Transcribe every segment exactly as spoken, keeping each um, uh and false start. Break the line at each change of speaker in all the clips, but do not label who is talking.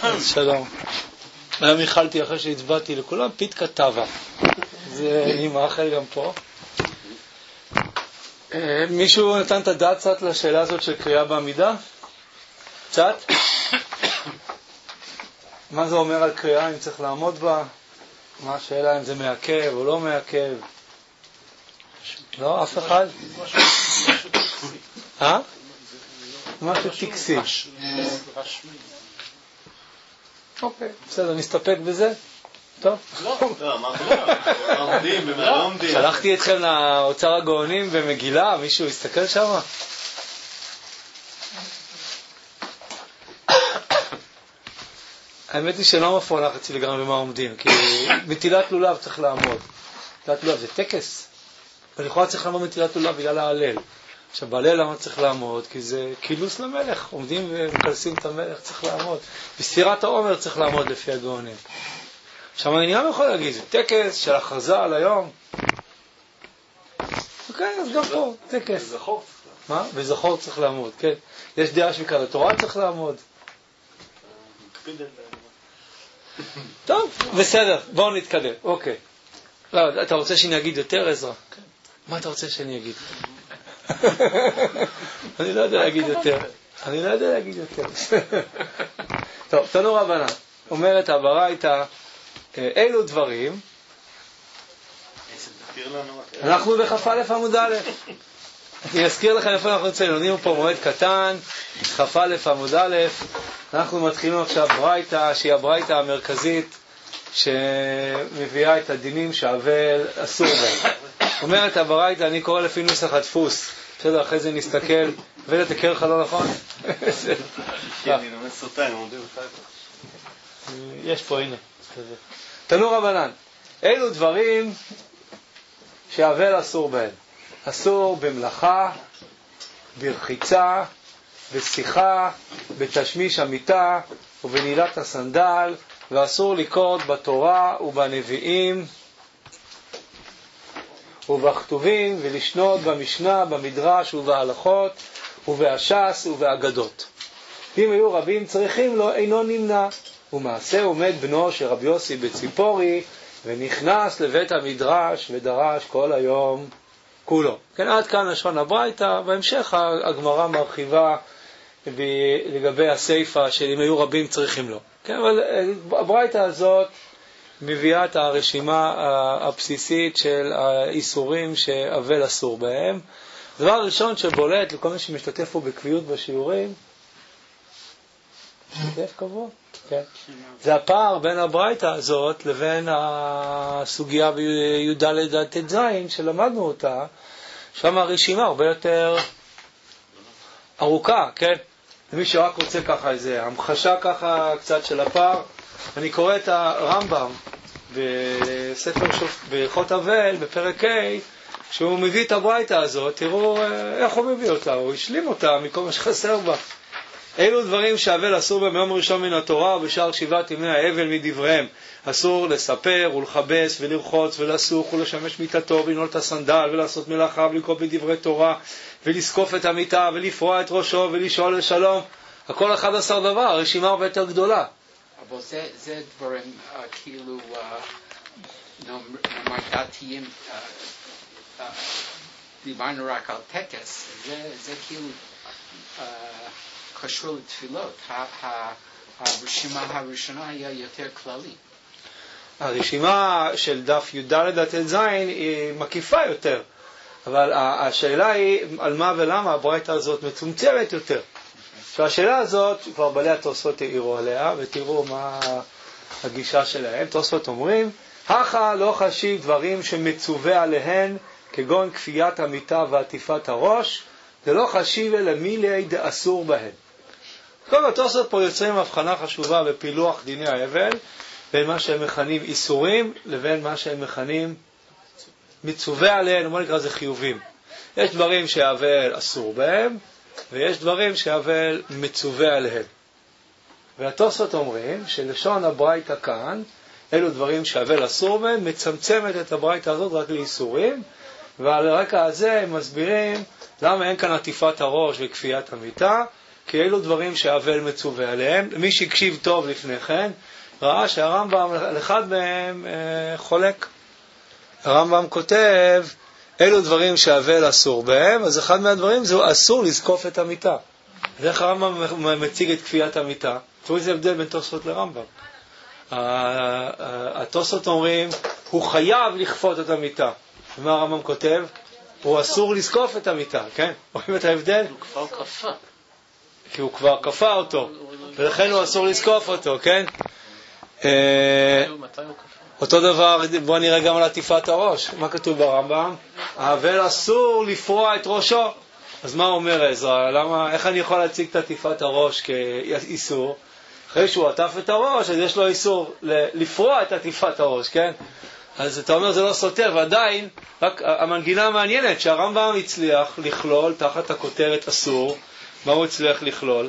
שלום. היום איחלתי אחרי שהצבעתי לכולם פיתקה טבע. זה אני מאחל גם פה. מישהו נתן את הדעת קצת לשאלה הזאת של קריאה בעמידה? קצת? מה זה אומר על קריאה, אם צריך לעמוד בה? מה השאלה, אם זה מעכב או לא מעכב? לא, אף אחד? אה? משהו טקסי. אוקיי, בסדר, נסתפק בזה? טוב?
לא, לא, אמרתי לא. עומדים ומה לא עומדים.
שלחתי אתכם לאוצר הגאונים במגילה, מישהו הסתכל שם? האמת היא שלא מפוענח אצלי גם במה עומדים, כי מטילת לולב צריך לעמוד. מטילת לולב זה טקס, ולכאורה צריך לעמוד מטילת לולב בגלל ההלל. עכשיו, בהלל למה צריך לעמוד? כי זה כילוס למלך, עומדים ומקלסים את המלך, צריך לעמוד. בספירת העומר צריך לעמוד לפי הגאונים. עכשיו, אני גם יכול להגיד, זה טקס של הכרזה על היום. אוקיי, אז גם פה, טקס.
וזכור.
מה? וזכור צריך לעמוד, כן. יש דעה שמכאן, התורה צריך לעמוד. טוב, בסדר, בואו נתקדם, אוקיי. לא, אתה רוצה שאני אגיד יותר, עזרא? כן. מה אתה רוצה שאני אגיד? אני לא יודע להגיד יותר. אני לא יודע להגיד יותר. טוב, תנו רבנן. אומרת הברייתא, אילו דברים. אנחנו בכ"א עמוד א'. אני אזכיר לכם איפה אנחנו נמצאים. לומדים פה מועד קטן, כ"א עמוד א'. אנחנו מתחילים עכשיו ברייתא, שהיא הברייתא המרכזית שמביאה את הדינים שהאבל אסור בהם. אומרת הברייתא, אני קורא לפי נוסח הדפוס. בסדר, אחרי זה נסתכל. ואלה תקר לך לא נכון?
כן, אני לומד סוטה, אני מודה לך.
יש פה, הנה. תנו רבנן, אילו דברים שהאבל אסור בהם. אסור במלאכה, ברחיצה, בשיחה, בתשמיש המיטה ובנעילת הסנדל, ואסור לקרוא בתורה ובנביאים ובכתובים ולשנות במשנה, במדרש ובהלכות ובהש"ס ובאגדות. אם היו רבים צריכים לו, אינו נמנע. ומעשה עומד בנו של רבי יוסי בציפורי ונכנס לבית המדרש ודרש כל היום כולו. כן, עד כאן לשון הברייתא. בהמשך הגמרא מרחיבה לגבי הסייפה של אם היו רבים צריכים לו. כן, אבל הברייתא הזאת מביאה את הרשימה הבסיסית של האיסורים שאבל אסור בהם. הדבר הראשון שבולט לכל מי שמשתתף פה בקביעות בשיעורים, משתתף קבוע? כן. זה הפער בין הברייתא הזאת לבין הסוגיה בי"ד עד ט"ז שלמדנו אותה, שם הרשימה הרבה יותר ארוכה, כן? למי שרק רוצה ככה איזה המחשה ככה קצת של הפער, אני קורא את הרמב"ם בספר שופ... בהלכות אבל בפרק ה' שהוא מביא את הברייתא הזאת, תראו איך הוא מביא אותה, הוא השלים אותה מכל מה שחסר בה. אילו דברים שהאבל אסור בהם ביום ראשון מן התורה ובשאר שבעת ימי האבל מדבריהם. אסור לספר ולחבס ולרחוץ ולסוך ולשמש מיטתו ולנעול את הסנדל ולעשות מלאכה ולקרוא בדברי תורה ולסקוף את המיטה ולפרוע את ראשו ולשאול לשלום. הכל אחד עשר דבר, הרשימה הרבה יותר גדולה.
אבל זה, זה דברים uh, כאילו uh, נאמר דתיים uh, uh, דיברנו רק על טקס, זה, זה כאילו uh, קשור לתפילות. הרשימה הראשונה היה יותר כללי.
הרשימה של דף י"ד עד ט"ז היא מקיפה יותר, אבל השאלה היא על מה ולמה הברייתא הזאת מצומצמת יותר. שהשאלה הזאת כבר בעלי התוספות העירו עליה, ותראו מה הגישה שלהם. תוספות אומרים, הכה לא חשיב דברים שמצווה עליהן, כגון כפיית המיטה ועטיפת הראש, זה לא חשיב אלא מילי דאסור בהן. כל התוספות פה יוצרים הבחנה חשובה בפילוח דיני האבל, בין מה שהם מכנים איסורים, לבין מה שהם מכנים מצווה עליהן, בוא נקרא זה חיובים. יש דברים שהאבל אסור בהם, ויש דברים שהאבל מצווה עליהם. והתוספות אומרים שלשון הברייתא כאן, אלו דברים שהאבל אסור בהם, מצמצמת את הברייתא הזאת רק לאיסורים, ועל הרקע הזה הם מסבירים למה אין כאן עטיפת הראש וכפיית המיטה, כי אלו דברים שהאבל מצווה עליהם. מי שהקשיב טוב לפני כן, ראה שהרמב"ם, אחד מהם אה, חולק. הרמב"ם כותב, אלו דברים שהאבל אסור בהם, אז אחד מהדברים זה אסור לזקוף את המיטה. ואיך הרמב"ם מציג את כפיית המיטה? תראו איזה הבדל בין תוספות לרמב"ם. התוספות אומרים, הוא חייב לכפות את המיטה. ומה הרמב"ם כותב? הוא אסור לזקוף את המיטה, כן? רואים את ההבדל?
הוא כבר כפה.
כי הוא כבר כפה אותו, ולכן הוא אסור לזקוף אותו, כן?
מתי הוא כפה?
אותו דבר, בוא נראה גם על עטיפת הראש. מה כתוב ברמב"ם? האבל אסור לפרוע את ראשו. אז מה אומר עזרא? למה, איך אני יכול להציג את עטיפת הראש כאיסור? אחרי שהוא עטף את הראש, אז יש לו איסור לפרוע את עטיפת הראש, כן? אז אתה אומר, זה לא סותר, ועדיין, רק המנגינה המעניינת, שהרמב"ם הצליח לכלול תחת הכותרת אסור. מה הוא הצליח לכלול?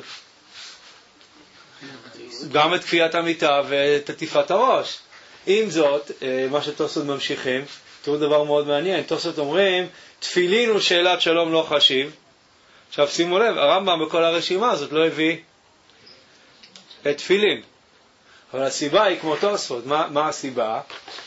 גם את כפיית המיטה ואת עטיפת הראש. עם זאת, מה שתוספות ממשיכים, תראו דבר מאוד מעניין, תוספות אומרים, תפילין הוא שאלת שלום לא חשיב. עכשיו שימו לב, הרמב"ם בכל הרשימה הזאת לא הביא את תפילין. אבל הסיבה היא כמו תוספות. מה, מה הסיבה?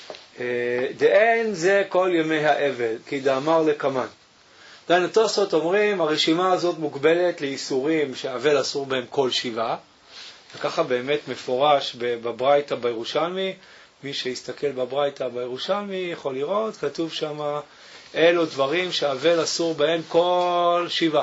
דאין זה כל ימי האבל, כי דאמר לקמן. דן התוספות אומרים, הרשימה הזאת מוגבלת לאיסורים שהאבל אסור בהם כל שבעה, וככה באמת מפורש בברייתא בירושלמי. מי שיסתכל בברייתא בירושלמי יכול לראות, כתוב שם, אלו דברים שהאבל אסור בהם כל שבעה.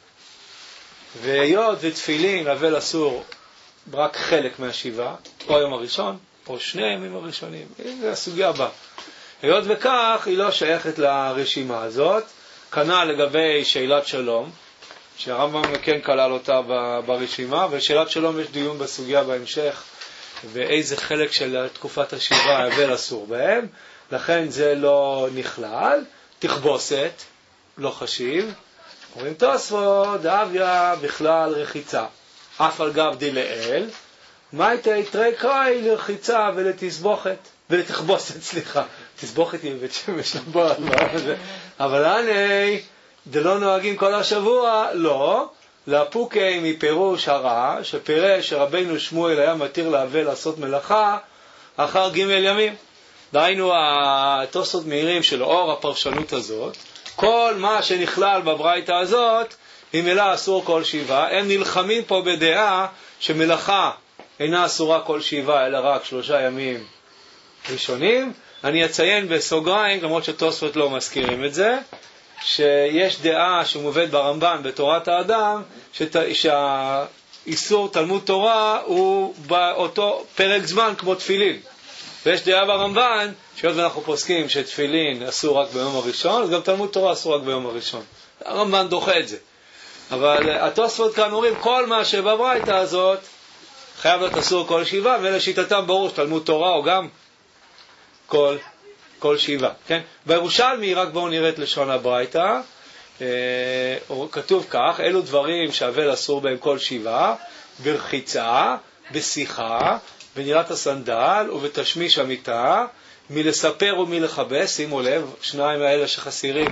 והיות ותפילין, האבל אסור רק חלק מהשבעה, או היום הראשון, או שני הימים הראשונים, זה הסוגיה הבאה. היות וכך, היא לא שייכת לרשימה הזאת, כנ"ל לגבי שאלת שלום, שהרמב"ם כן כלל אותה ברשימה, ושאלת שלום יש דיון בסוגיה בהמשך, ואיזה חלק של תקופת השבעה האבל אסור בהם, לכן זה לא נכלל. תכבוסת, לא חשיב. אומרים תוספות, דאביה בכלל רחיצה, אף על גב דילאל, מה הייתה יתרי קראי לרחיצה ולתסבוכת, ולתכבוסת, סליחה, תסבוכת היא בית שמש לבוא, אבל עני, דלא נוהגים כל השבוע, לא, לפוקי מפירוש הרע, שפירש שרבינו שמואל היה מתיר לאבל לעשות מלאכה אחר ג' ימים. דהיינו התוספות מהירים של אור הפרשנות הזאת, כל מה שנכלל בברייתא הזאת, ממילא אסור כל שבעה. הם נלחמים פה בדעה שמלאכה אינה אסורה כל שבעה, אלא רק שלושה ימים ראשונים. אני אציין בסוגריים, למרות שתוספות לא מזכירים את זה, שיש דעה שמובאת ברמב"ן בתורת האדם, שת... שהאיסור תלמוד תורה הוא באותו פרק זמן כמו תפילין. ויש דעה ברמב"ן, שעוד אנחנו פוסקים שתפילין אסור רק ביום הראשון, אז גם תלמוד תורה אסור רק ביום הראשון. הרמב"ן דוחה את זה. אבל התוספות כאן אומרים, כל מה שבברייתא הזאת חייב להיות אסור כל שבעה, ולשיטתם ברור שתלמוד תורה או גם כל, כל שבעה. כן? בירושלמי, רק בואו נראה את לשון הברייתא, אה, כתוב כך, אלו דברים שהאבל אסור בהם כל שבעה, ברחיצה, בשיחה, בנעילת הסנדל ובתשמיש המיטה, מלספר ומלכבס. שימו לב, שניים האלה שחסירים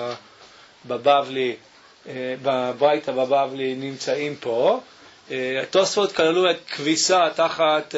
בבבלי, בברייתא בבבלי נמצאים פה. התוספות כללו את כביסה תחת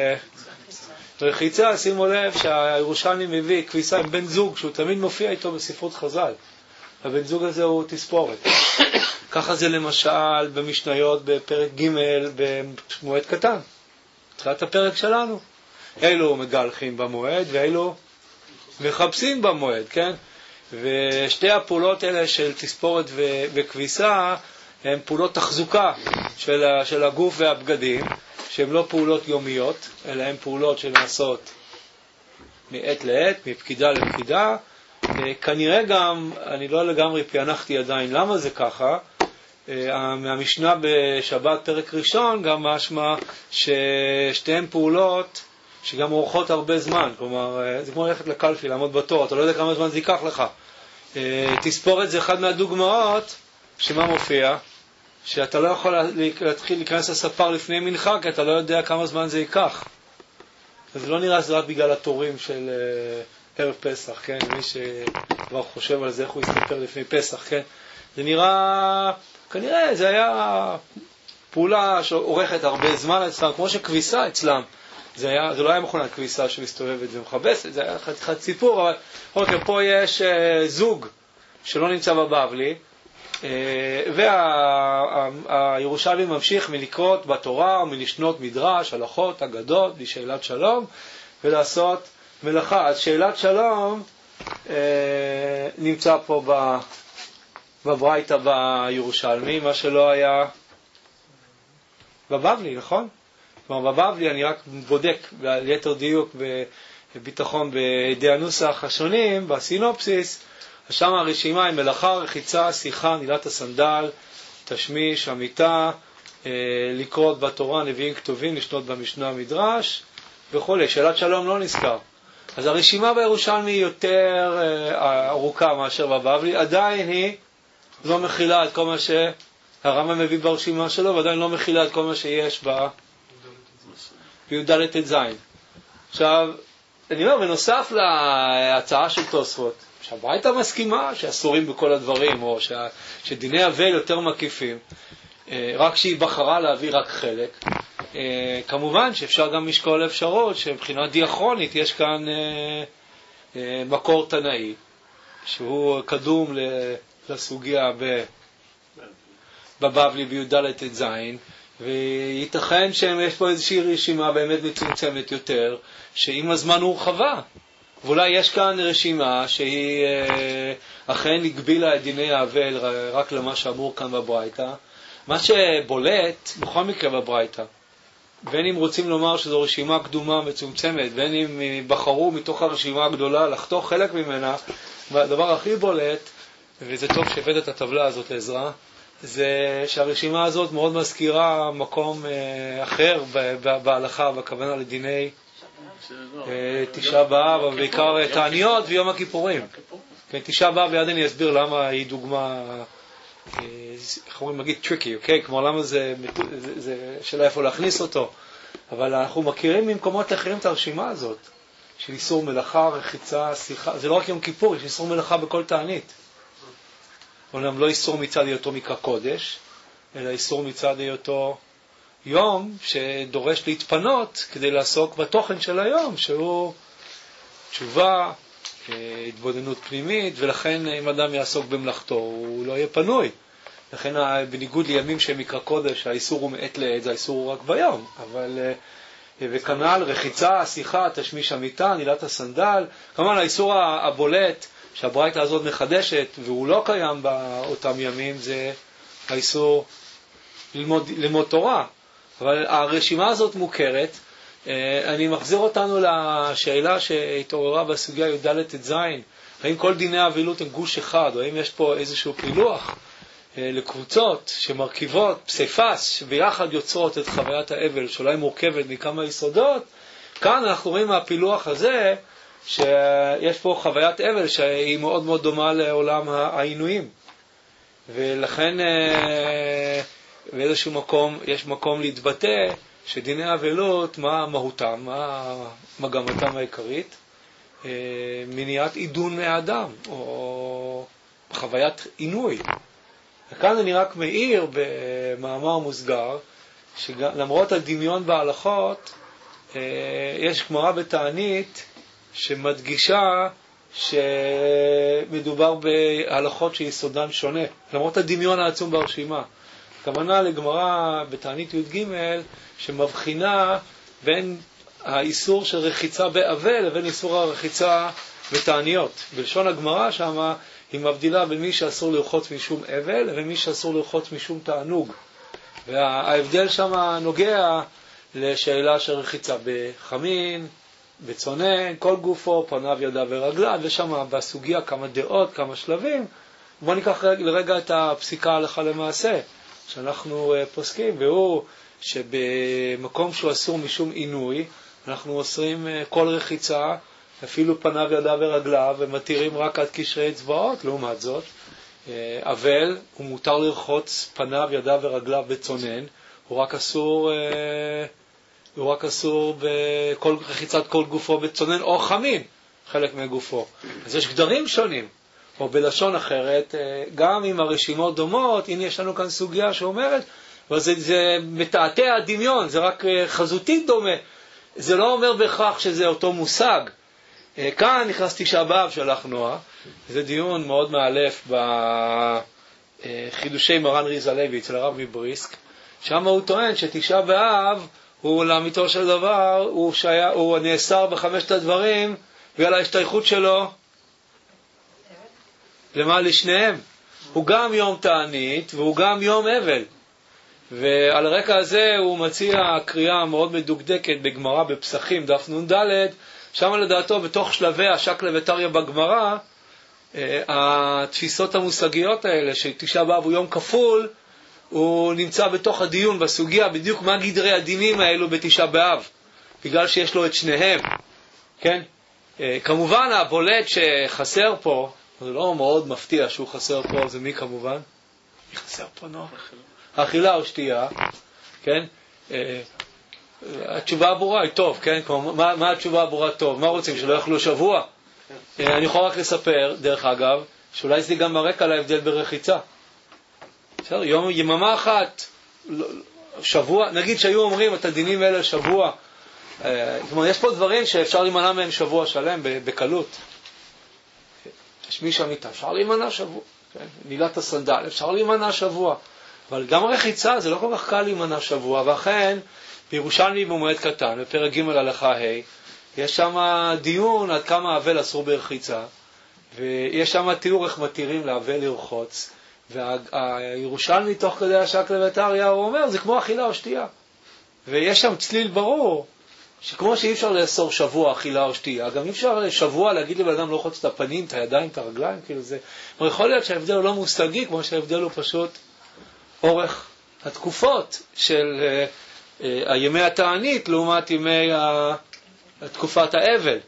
רחיצה. שימו לב שהירושלמי מביא כביסה עם בן זוג שהוא תמיד מופיע איתו בספרות חז"ל. הבן זוג הזה הוא תספורת. ככה זה למשל במשניות בפרק ג' במועד קטן, תחילת הפרק שלנו. אלו מגלחים במועד ואלו מחפשים במועד, כן? ושתי הפעולות האלה של תספורת ו- וכביסה הן פעולות תחזוקה של, ה- של הגוף והבגדים, שהן לא פעולות יומיות, אלא הן פעולות שנעשות מעת לעת, מפקידה לפקידה. כנראה גם, אני לא לגמרי פענחתי עדיין למה זה ככה, מהמשנה בשבת פרק ראשון גם משמע ששתיהן פעולות שגם אורכות הרבה זמן. כלומר, זה כמו ללכת לקלפי, לעמוד בתור, אתה לא יודע כמה זמן זה ייקח לך. תספורת זה אחד מהדוגמאות שמה מופיע, שאתה לא יכול להתחיל להיכנס לספר לפני מנחה, כי אתה לא יודע כמה זמן זה ייקח. זה לא נראה שזה רק בגלל התורים של ערב פסח, כן? מי שכבר חושב על זה, איך הוא יסתפר לפני פסח, כן? זה נראה, כנראה זה היה פעולה שאורכת הרבה זמן אצלם, כמו שכביסה אצלם. זה, היה, זה לא היה מכונת כביסה שמסתובבת ומחבסת, זה היה חתיכת סיפור, אבל אוקיי, פה יש אה, זוג שלא נמצא בבבלי, אה, והירושלמי ממשיך מלקרות בתורה ומלשנות מדרש, הלכות, אגדות, לשאלת שלום, ולעשות מלאכה. אז שאלת שלום אה, נמצא פה ב, בברייתא בירושלמי, מה שלא היה בבבלי, נכון? כלומר, בבבלי אני רק בודק ליתר דיוק בביטחון בידי הנוסח השונים, בסינופסיס, שם הרשימה היא מלאכה, רחיצה, שיחה, נעילת הסנדל, תשמיש, המיטה, לקרות בתורה, נביאים כתובים, לשנות במשנה המדרש וכו'. שאלת שלום לא נזכר. אז הרשימה בירושלמי היא יותר ארוכה מאשר בבבלי, עדיין היא לא מכילה את כל מה שהרמב"ם מביא ברשימה שלו, ועדיין לא מכילה את כל מה שיש בה בי"ד ט"ז. עכשיו, אני אומר, בנוסף להצעה של תוספות, שהברייתא מסכימה שאסורים בכל הדברים, או שה, שדיני אבל יותר מקיפים, רק שהיא בחרה להביא רק חלק. כמובן שאפשר גם לשקול אפשרות שמבחינה דיאכרונית יש כאן מקור תנאי, שהוא קדום לסוגיה בבבלי בי"ד ט"ז, וייתכן שיש פה איזושהי רשימה באמת מצומצמת יותר, שעם הזמן הורחבה. ואולי יש כאן רשימה שהיא אה, אכן הגבילה את דיני האבל רק למה שאמור כאן בברייתא. מה שבולט בכל מקרה בברייתא, בין אם רוצים לומר שזו רשימה קדומה מצומצמת, בין אם בחרו מתוך הרשימה הגדולה לחתוך חלק ממנה, והדבר הכי בולט, וזה טוב שהבאת את הטבלה הזאת לעזרה, זה שהרשימה הזאת מאוד מזכירה מקום אה, אחר בהלכה, בכוונה לדיני אה, תשעה באב, אבל בעיקר תעניות ויום הכיפורים. כן, תשעה באב, ויד אני אסביר למה היא דוגמה, אה, איך אומרים, נגיד טריקי, אוקיי? כמו למה זה, זה, זה שאלה איפה להכניס אותו. אבל אנחנו מכירים ממקומות אחרים את הרשימה הזאת, של איסור מלאכה, רחיצה, שיחה. זה לא רק יום כיפור, יש איסור מלאכה בכל תענית. אומנם לא איסור מצד היותו מקרא קודש, אלא איסור מצד היותו יום שדורש להתפנות כדי לעסוק בתוכן של היום, שהוא תשובה, התבוננות פנימית, ולכן אם אדם יעסוק במלאכתו, הוא לא יהיה פנוי. לכן בניגוד לימים שהם מקרא קודש, האיסור הוא מעת לעת, זה האיסור הוא רק ביום. אבל, וכנ"ל, רחיצה, שיחה, תשמיש המיטה, נעילת הסנדל, כמובן האיסור הבולט, שהברייתא הזאת מחדשת, והוא לא קיים באותם ימים, זה האיסור ללמוד, ללמוד תורה. אבל הרשימה הזאת מוכרת. אני מחזיר אותנו לשאלה שהתעוררה בסוגיה י"ד ט"ז, האם כל דיני האבילות הם גוש אחד, או האם יש פה איזשהו פילוח לקבוצות שמרכיבות פסיפס, שביחד יוצרות את חוויית האבל, שאולי מורכבת מכמה יסודות. כאן אנחנו רואים מהפילוח הזה, שיש פה חוויית אבל שהיא מאוד מאוד דומה לעולם העינויים, ולכן באיזשהו מקום יש מקום להתבטא שדיני האבלות, מה מהותם, מה מגמתם העיקרית, מניעת עידון מהאדם או חוויית עינוי. וכאן אני רק מעיר במאמר מוסגר שלמרות הדמיון בהלכות, יש גמרא בתענית שמדגישה שמדובר בהלכות שיסודן שונה, למרות הדמיון העצום ברשימה. הכוונה לגמרא בתענית י"ג שמבחינה בין האיסור של רחיצה באבל לבין איסור הרחיצה בתעניות. בלשון הגמרא שמה היא מבדילה בין מי שאסור לרחוץ משום אבל לבין מי שאסור לרחוץ משום תענוג. וההבדל שמה נוגע לשאלה של רחיצה בחמין, בצונן, כל גופו, פניו, ידיו ורגליו, ושם בסוגיה כמה דעות, כמה שלבים. בואו ניקח לרגע את הפסיקה הלכה למעשה, שאנחנו פוסקים, והוא שבמקום שהוא אסור משום עינוי, אנחנו אוסרים כל רחיצה, אפילו פניו, ידיו ורגליו, ומתירים רק עד קשרי אצבעות. לעומת זאת, אבל הוא מותר לרחוץ פניו, ידיו ורגליו בצונן, הוא רק אסור... הוא רק אסור בכל רחיצת כל גופו בצונן או חמין, חלק מגופו. אז יש גדרים שונים, או בלשון אחרת, גם אם הרשימות דומות, הנה יש לנו כאן סוגיה שאומרת, אבל זה, זה מתעתע הדמיון, זה רק חזותית דומה. זה לא אומר בכך שזה אותו מושג. כאן נכנס תשעה באב שלח נועה, זה דיון מאוד מאלף בחידושי מרן ריז הלוי אצל הרב מבריסק, שם הוא טוען שתשעה באב הוא לאמיתו של דבר, הוא, שיה, הוא נאסר בחמשת הדברים, ועל ההשתייכות שלו למה לשניהם. הוא גם יום תענית והוא גם יום אבל. ועל הרקע הזה הוא מציע קריאה מאוד מדוקדקת בגמרא בפסחים, דף נון ד', שם לדעתו בתוך שלבי השקלא וטריא בגמרא, התפיסות המושגיות האלה שתשעה באב הוא יום כפול, הוא נמצא בתוך הדיון בסוגיה בדיוק מה גדרי הדינים האלו בתשעה באב, בגלל שיש לו את שניהם. כן? כמובן הבולט שחסר פה, זה לא מאוד מפתיע שהוא חסר פה, זה מי כמובן? מי חסר פה נוח? האכילה או שתייה, כן? התשובה הברורה היא טוב, כן? מה, מה התשובה הברורה טוב? מה רוצים? שלא יאכלו שבוע? אני יכול רק לספר, דרך אגב, שאולי זה גם מראה על ההבדל ברחיצה. בסדר? יום, יממה אחת, שבוע, נגיד שהיו אומרים את הדינים האלה שבוע, כלומר, יש פה דברים שאפשר להימנע מהם שבוע שלם בקלות. תשמיש המיטה, אפשר להימנע שבוע. כן? נילת הסנדל, אפשר להימנע שבוע. אבל גם רחיצה זה לא כל כך קל להימנע שבוע, ואכן, בירושלמי במועד קטן, בפרק ג' הלכה ה', יש שם דיון עד כמה אבל אסור ברחיצה, ויש שם תיאור איך מתירים לאבל לרחוץ, והירושלמי תוך כדי השקלא וטריא הוא אומר, זה כמו אכילה או שתייה. ויש שם צליל ברור, שכמו שאי אפשר לאסור שבוע אכילה או שתייה, גם אי אפשר שבוע להגיד לבן אדם לא חוץ את הפנים, את הידיים, את הרגליים, כאילו זה. אבל יכול להיות שההבדל הוא לא מושגי, כמו שההבדל הוא פשוט אורך התקופות של uh, uh, הימי התענית לעומת ימי ה... תקופת האבל.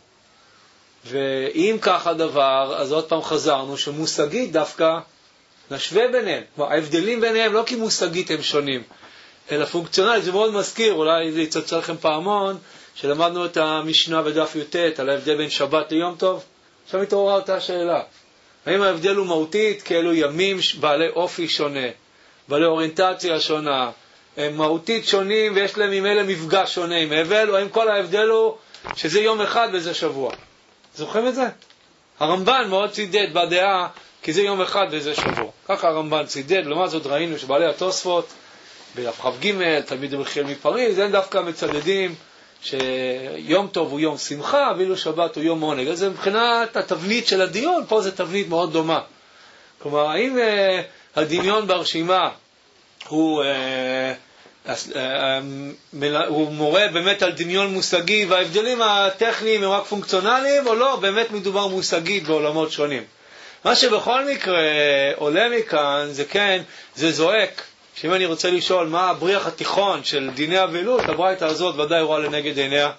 ואם כך הדבר, אז עוד פעם חזרנו שמושגית דווקא נשווה ביניהם. כלומר, ההבדלים ביניהם לא כי מושגית הם שונים, אלא פונקציונלית. זה מאוד מזכיר, אולי זה יצוצא לכם פעמון, שלמדנו את המשנה בדף י"ט על ההבדל בין שבת ליום טוב. עכשיו התעוררה אותה שאלה. האם ההבדל הוא מהותית כאלו ימים בעלי אופי שונה, בעלי אוריינטציה שונה, הם מהותית שונים ויש להם עם אלה מפגש שונה עם אבל, או האם כל ההבדל הוא שזה יום אחד וזה שבוע? זוכרים את זה? הרמב"ן מאוד צידד בדעה כי זה יום אחד וזה שבוע. ככה הרמב"ן צידד, לעומת זאת ראינו שבעלי התוספות, בדף כ"ג, תלמיד רבי מפריז, הם דווקא מצדדים שיום טוב הוא יום שמחה, ואילו שבת הוא יום עונג. אז מבחינת התבנית של הדיון, פה זה תבנית מאוד דומה. כלומר, האם uh, הדמיון ברשימה הוא, uh, uh, uh, הוא מורה באמת על דמיון מושגי, וההבדלים הטכניים הם רק פונקציונליים, או לא, באמת מדובר מושגית בעולמות שונים. מה שבכל מקרה עולה מכאן, זה כן, זה זועק, שאם אני רוצה לשאול מה הבריח התיכון של דיני אבלות, הברייתא הזאת ודאי רואה לנגד עיניה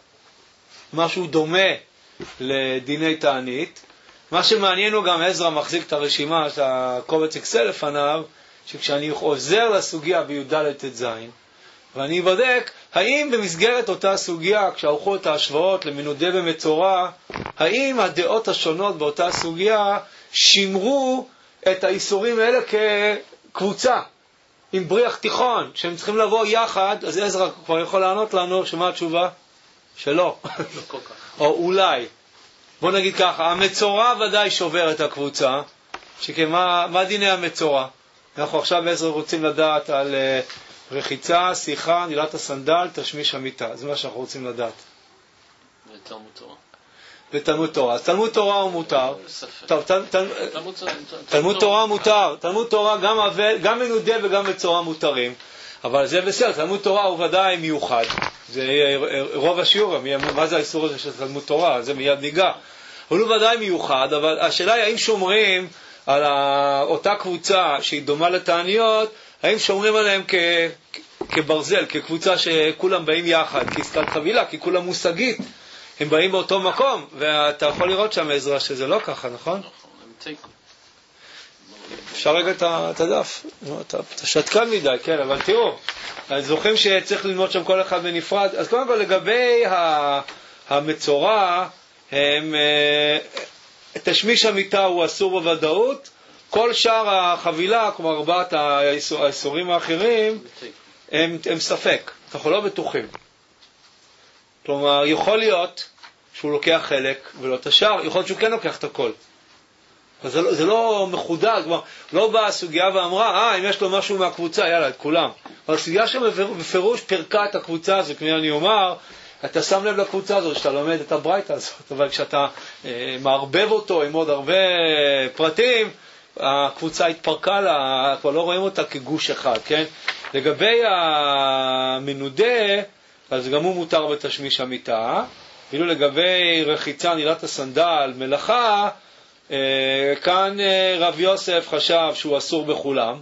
משהו דומה לדיני תענית. מה שמעניין הוא גם עזרא מחזיק את הרשימה של הקובץ אקסל לפניו, שכשאני עוזר לסוגיה בי"ד ט"ז, ואני אבדק האם במסגרת אותה סוגיה, כשערכו את ההשוואות למנודה במצורע, האם הדעות השונות באותה סוגיה שימרו את האיסורים האלה כקבוצה עם בריח תיכון, שהם צריכים לבוא יחד. אז עזרא כבר יכול לענות לנו שמה התשובה? שלא. לא כל כך. או אולי. בוא נגיד ככה, המצורע ודאי שובר את הקבוצה, שכמה, מה דיני המצורע? אנחנו עכשיו עזרא רוצים לדעת על uh, רחיצה, שיחה, נילת הסנדל, תשמיש המיטה. זה מה שאנחנו רוצים לדעת.
ותלמוד תורה.
ותלמוד תורה. אז תלמוד תורה הוא מותר. טוב, תלמוד תורה מותר. תלמוד תורה גם מנודה וגם מצורע מותרים. אבל זה בסדר, תלמוד תורה הוא ודאי מיוחד. זה רוב השיעור, מה זה האיסור הזה של תלמוד תורה? זה מיד ניגע. אבל הוא ודאי מיוחד, אבל השאלה היא האם שומרים על אותה קבוצה שהיא דומה לתעניות, האם שומרים עליהם כ... כברזל, כקבוצה שכולם באים יחד, כעסקת חבילה, כי כולם מושגית. הם באים באותו מקום, ואתה יכול לראות שם עזרא שזה לא ככה, נכון? אפשר רגע את הדף, אתה שתקן מדי, כן, אבל תראו, זוכרים שצריך ללמוד שם כל אחד בנפרד. אז קודם כל לגבי המצורע, תשמיש המיטה הוא אסור בוודאות, כל שאר החבילה, כמו ארבעת האיסורים האחרים, הם, הם ספק, אנחנו לא בטוחים. כלומר, יכול להיות שהוא לוקח חלק ולא את השאר, יכול להיות שהוא כן לוקח את הכל. אז זה, זה לא מחודד, כלומר, לא באה הסוגיה ואמרה, אה, אם יש לו משהו מהקבוצה, יאללה, את כולם. אבל הסוגיה שבפירוש פרקה את הקבוצה הזו, כמו אני אומר, אתה שם לב לקבוצה הזו, שאתה לומד את הברייתא הזאת, אבל כשאתה אה, מערבב אותו עם עוד הרבה פרטים, הקבוצה התפרקה לה, כבר לא רואים אותה כגוש אחד, כן? לגבי המנודה, אז גם הוא מותר בתשמיש המיטה, ואילו לגבי רחיצה, נעילת הסנדל, מלאכה, אה, כאן אה, רב יוסף חשב שהוא אסור בכולם,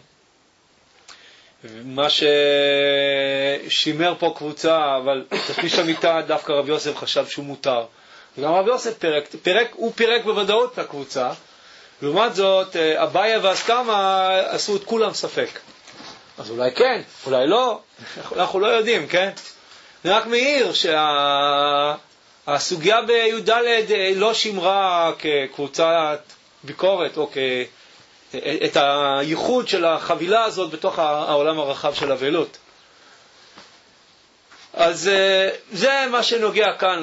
מה ששימר פה קבוצה, אבל תשמיש המיטה דווקא רב יוסף חשב שהוא מותר. וגם רב יוסף פרק, פרק, הוא פרק בוודאות את הקבוצה, לעומת זאת, אביה והסכמה עשו את כולם ספק. אז אולי כן, אולי לא, אנחנו לא יודעים, כן? אני רק מעיר שהסוגיה בי"ד לא שמרה כקבוצת ביקורת, או כ... את הייחוד של החבילה הזאת בתוך העולם הרחב של אבלות. אז זה מה שנוגע כאן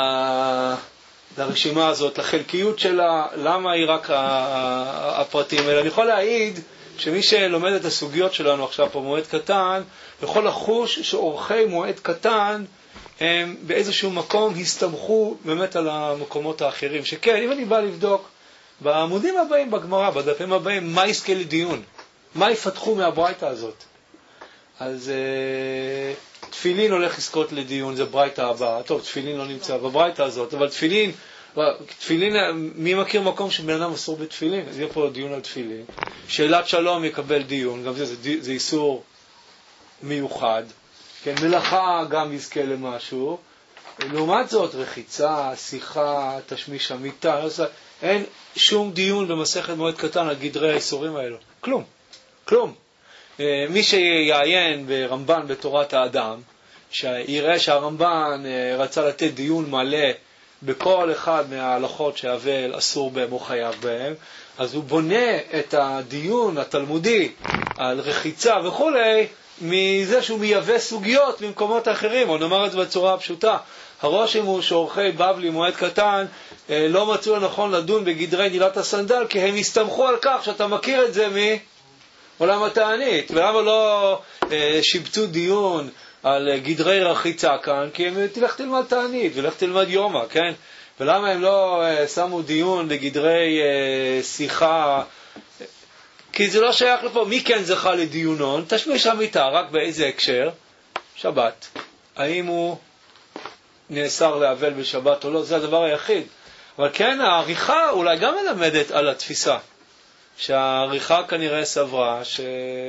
לרשימה הזאת, לחלקיות שלה, למה היא רק הפרטים האלה. אני יכול להעיד שמי שלומד את הסוגיות שלנו עכשיו פה מועד קטן, יכול לחוש שאורחי מועד קטן הם באיזשהו מקום הסתמכו באמת על המקומות האחרים. שכן, אם אני בא לבדוק בעמודים הבאים בגמרא, בדפים הבאים, מה יזכה לדיון? מה יפתחו מהברייתא הזאת? אז uh, תפילין הולך לזכות לדיון, זה ברייתא הבאה. טוב, תפילין לא נמצא בברייתא הזאת, אבל תפילין, תפילין, מי מכיר מקום שבן אדם אסור בתפילין? אז יהיה פה דיון על תפילין. שאלת שלום יקבל דיון, גם זה, זה, זה איסור מיוחד. כן, מלאכה גם יזכה למשהו. לעומת זאת, רחיצה, שיחה, תשמיש המיטה, אין שום דיון במסכת מועד קטן על גדרי האיסורים האלו. כלום. כלום. מי שיעיין ברמב"ן בתורת האדם, שיראה שהרמב"ן רצה לתת דיון מלא בכל אחד מההלכות שהאבל אסור בהם או חייב בהם, אז הוא בונה את הדיון התלמודי על רחיצה וכו' מזה שהוא מייבא סוגיות ממקומות אחרים, או נאמר את זה בצורה הפשוטה. הרושם הוא שאורחי בבלי מועד קטן לא מצאו לנכון לדון בגדרי נעילת הסנדל, כי הם הסתמכו על כך שאתה מכיר את זה מעולם התענית. ולמה לא שיבצו דיון על גדרי רחיצה כאן? כי הם תלך תלמד תענית ולך תלמד יומא, כן? ולמה הם לא שמו דיון בגדרי שיחה? כי זה לא שייך לפה. מי כן זכה לדיונון? תשמיש המיטה, רק באיזה הקשר? שבת. האם הוא נאסר לאבל בשבת או לא? זה הדבר היחיד. אבל כן, העריכה אולי גם מלמדת על התפיסה. שהעריכה כנראה סברה ש...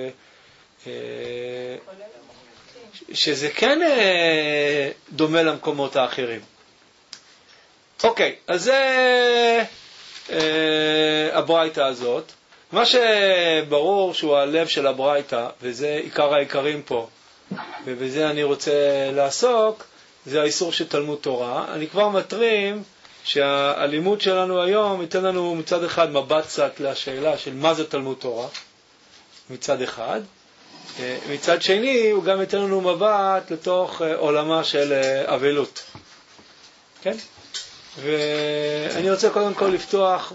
שזה כן דומה למקומות האחרים. אוקיי, אז זה הברייתא הזאת. מה שברור שהוא הלב של הברייתא, וזה עיקר העיקרים פה, ובזה אני רוצה לעסוק, זה האיסור של תלמוד תורה. אני כבר מטרים שהלימוד שלנו היום ייתן לנו מצד אחד מבט קצת לשאלה של מה זה תלמוד תורה, מצד אחד. מצד שני הוא גם ייתן לנו מבט לתוך עולמה של אבלות. כן? ואני רוצה קודם כל לפתוח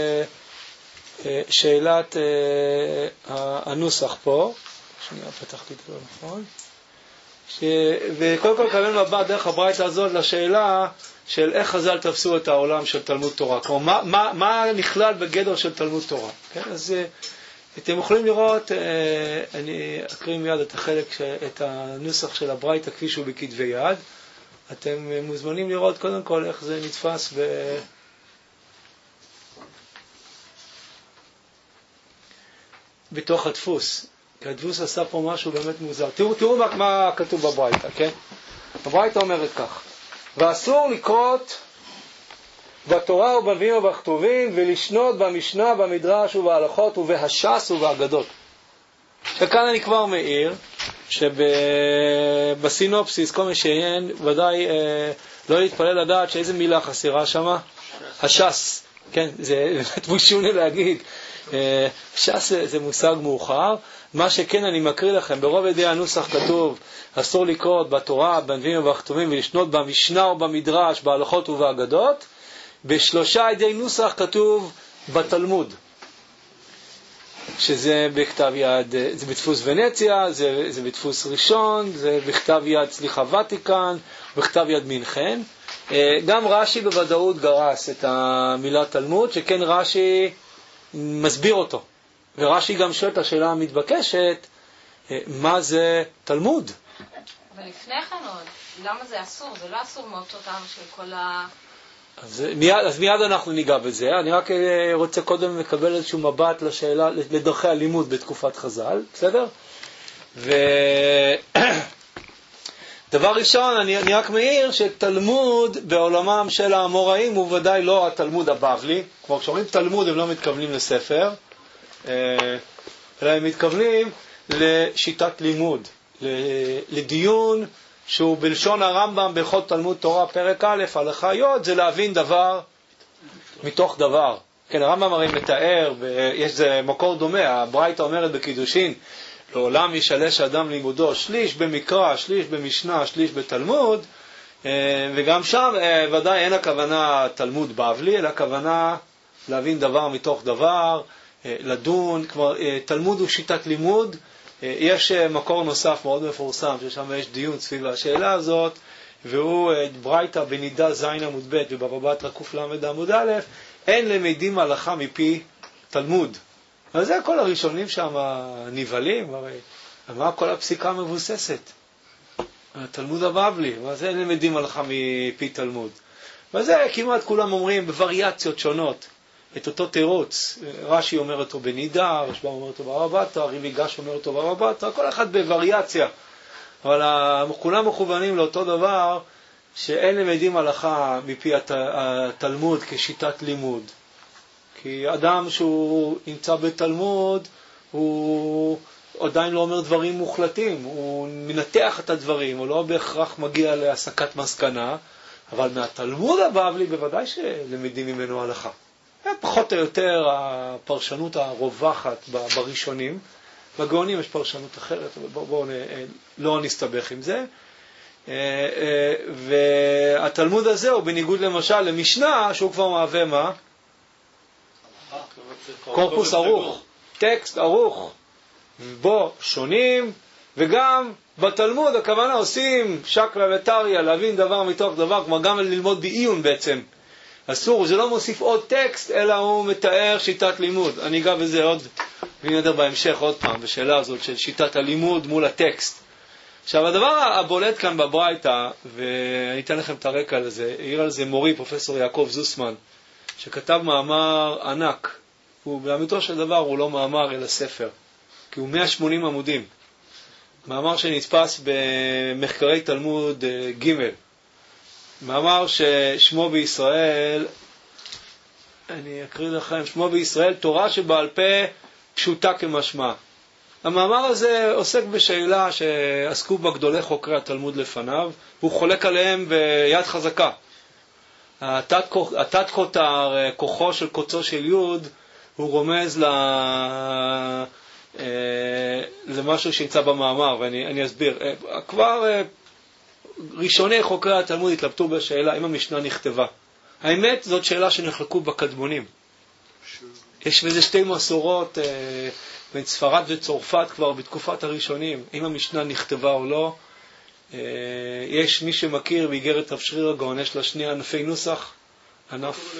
בשאלת הנוסח פה. שנייה, פתחתי את זה נכון. ש... וקודם כל קבל מבט דרך הברייתא הזאת לשאלה של איך חז"ל תפסו את העולם של תלמוד תורה. כלומר, מה, מה, מה נכלל בגדר של תלמוד תורה. כן? אז אתם יכולים לראות, אני אקריא מיד את החלק, את הנוסח של הברייתא כפי שהוא בכתבי יד. אתם מוזמנים לראות קודם כל איך זה נתפס ב... בתוך הדפוס. כי הדפוס עשה פה משהו באמת מוזר. תראו, תראו מה, מה כתוב בברייתא, כן? הברייתא אומרת כך: ואסור לקרות בתורה ובנביאים ובכתובים ולשנות במשנה, במדרש ובהלכות ובהש"ס ובאגדות. וכאן אני כבר מעיר שבסינופסיס כל מי שעיין ודאי אה, לא להתפלל לדעת שאיזה מילה חסרה שמה? הש"ס. כן, זה באמת בושוני להגיד ש"ס זה מושג מאוחר. מה שכן אני מקריא לכם, ברוב ידי הנוסח כתוב, אסור לקרות בתורה, בנביאים ובכתובים, ולשנות במשנה או במדרש, בהלכות ובאגדות. בשלושה ידי נוסח כתוב בתלמוד, שזה בכתב יד, זה בדפוס ונציה, זה, זה בדפוס ראשון, זה בכתב יד סליחה ותיקן, בכתב יד מנחן. גם רש"י בוודאות גרס את המילה תלמוד, שכן רש"י מסביר אותו. ורש"י גם שואל את השאלה המתבקשת, מה זה תלמוד?
אבל לפני כן עוד, למה זה אסור? זה לא אסור מאותו טעם של כל ה...
אז מיד, אז מיד אנחנו ניגע בזה. אני רק רוצה קודם לקבל איזשהו מבט לשאלה, לדרכי הלימוד בתקופת חז"ל, בסדר? ודבר ראשון, אני, אני רק מעיר שתלמוד בעולמם של האמוראים הוא ודאי לא התלמוד הבבלי. כמו כשאומרים תלמוד הם לא מתכוונים לספר, אלא הם מתכוונים לשיטת לימוד, לדיון שהוא בלשון הרמב"ם בכל תלמוד תורה פרק א' הלכה י', זה להבין דבר מתוך דבר. כן, הרמב"ם הרי מתאר, יש זה מקור דומה, הברייתא אומרת בקידושין, לעולם ישלש אדם לימודו, שליש במקרא, שליש במשנה, שליש בתלמוד, וגם שם ודאי אין הכוונה תלמוד בבלי, אלא הכוונה להבין דבר מתוך דבר, לדון. כבר תלמוד הוא שיטת לימוד. יש מקור נוסף מאוד מפורסם ששם יש דיון סביב השאלה הזאת, והוא ברייתא בנידה זין עמוד ב' ובבא בתרא קל"ד עמוד א', אין למדים הלכה מפי תלמוד. אז זה כל הראשונים שם נבלים, הרי מה כל הפסיקה מבוססת? התלמוד הבבלי, מה זה אין למדים הלכה מפי תלמוד? וזה כמעט כולם אומרים בווריאציות שונות את אותו תירוץ. רש"י אומר אותו בנידה, רשב"ם אומר אותו ברבא בתרא, ריבי גש אומר אותו ברבא בתרא, כל אחד בווריאציה. אבל כולם מכוונים לאותו דבר, שאין למדים הלכה מפי התלמוד כשיטת לימוד. כי אדם שהוא נמצא בתלמוד, הוא עדיין לא אומר דברים מוחלטים, הוא מנתח את הדברים, הוא לא בהכרח מגיע להסקת מסקנה, אבל מהתלמוד הבבלי בוודאי שלמדים ממנו הלכה. פחות או יותר הפרשנות הרווחת בראשונים. בגאונים יש פרשנות אחרת, אבל בואו בוא, לא נסתבך עם זה. והתלמוד הזה הוא בניגוד למשל למשנה, שהוא כבר מהווה מה? קורפוס ערוך, טקסט ערוך, בו שונים, וגם בתלמוד הכוונה עושים שקלא וטריא, להבין דבר מתוך דבר, כלומר גם ללמוד בעיון בעצם. אסור, זה לא מוסיף עוד טקסט, אלא הוא מתאר שיטת לימוד. אני אגע בזה עוד, ונדבר בהמשך עוד פעם, בשאלה הזאת של שיטת הלימוד מול הטקסט. עכשיו, הדבר הבולט כאן בברייתא, ואני אתן לכם את הרקע לזה, העיר על זה מורי, פרופסור יעקב זוסמן, שכתב מאמר ענק. הוא, באמיתו של דבר, הוא לא מאמר אלא ספר, כי הוא מאה ושמונים עמודים. מאמר שנתפס במחקרי תלמוד ג', מאמר ששמו בישראל, אני אקריא לכם, שמו בישראל, תורה שבעל פה פשוטה כמשמע. המאמר הזה עוסק בשאלה שעסקו בה גדולי חוקרי התלמוד לפניו, והוא חולק עליהם ביד חזקה. התת כותר, כוחו של קוצו של יוד, הוא רומז ל... למשהו שנמצא במאמר, ואני אני אסביר. כבר ראשוני חוקרי התלמוד התלבטו בשאלה אם המשנה נכתבה. האמת, זאת שאלה שנחלקו בקדמונים. יש בזה שתי מסורות בין ספרד וצרפת כבר בתקופת הראשונים, אם המשנה נכתבה או לא. יש מי שמכיר באיגרת רב שריר הגאון, יש לה שני ענפי נוסח. ענף...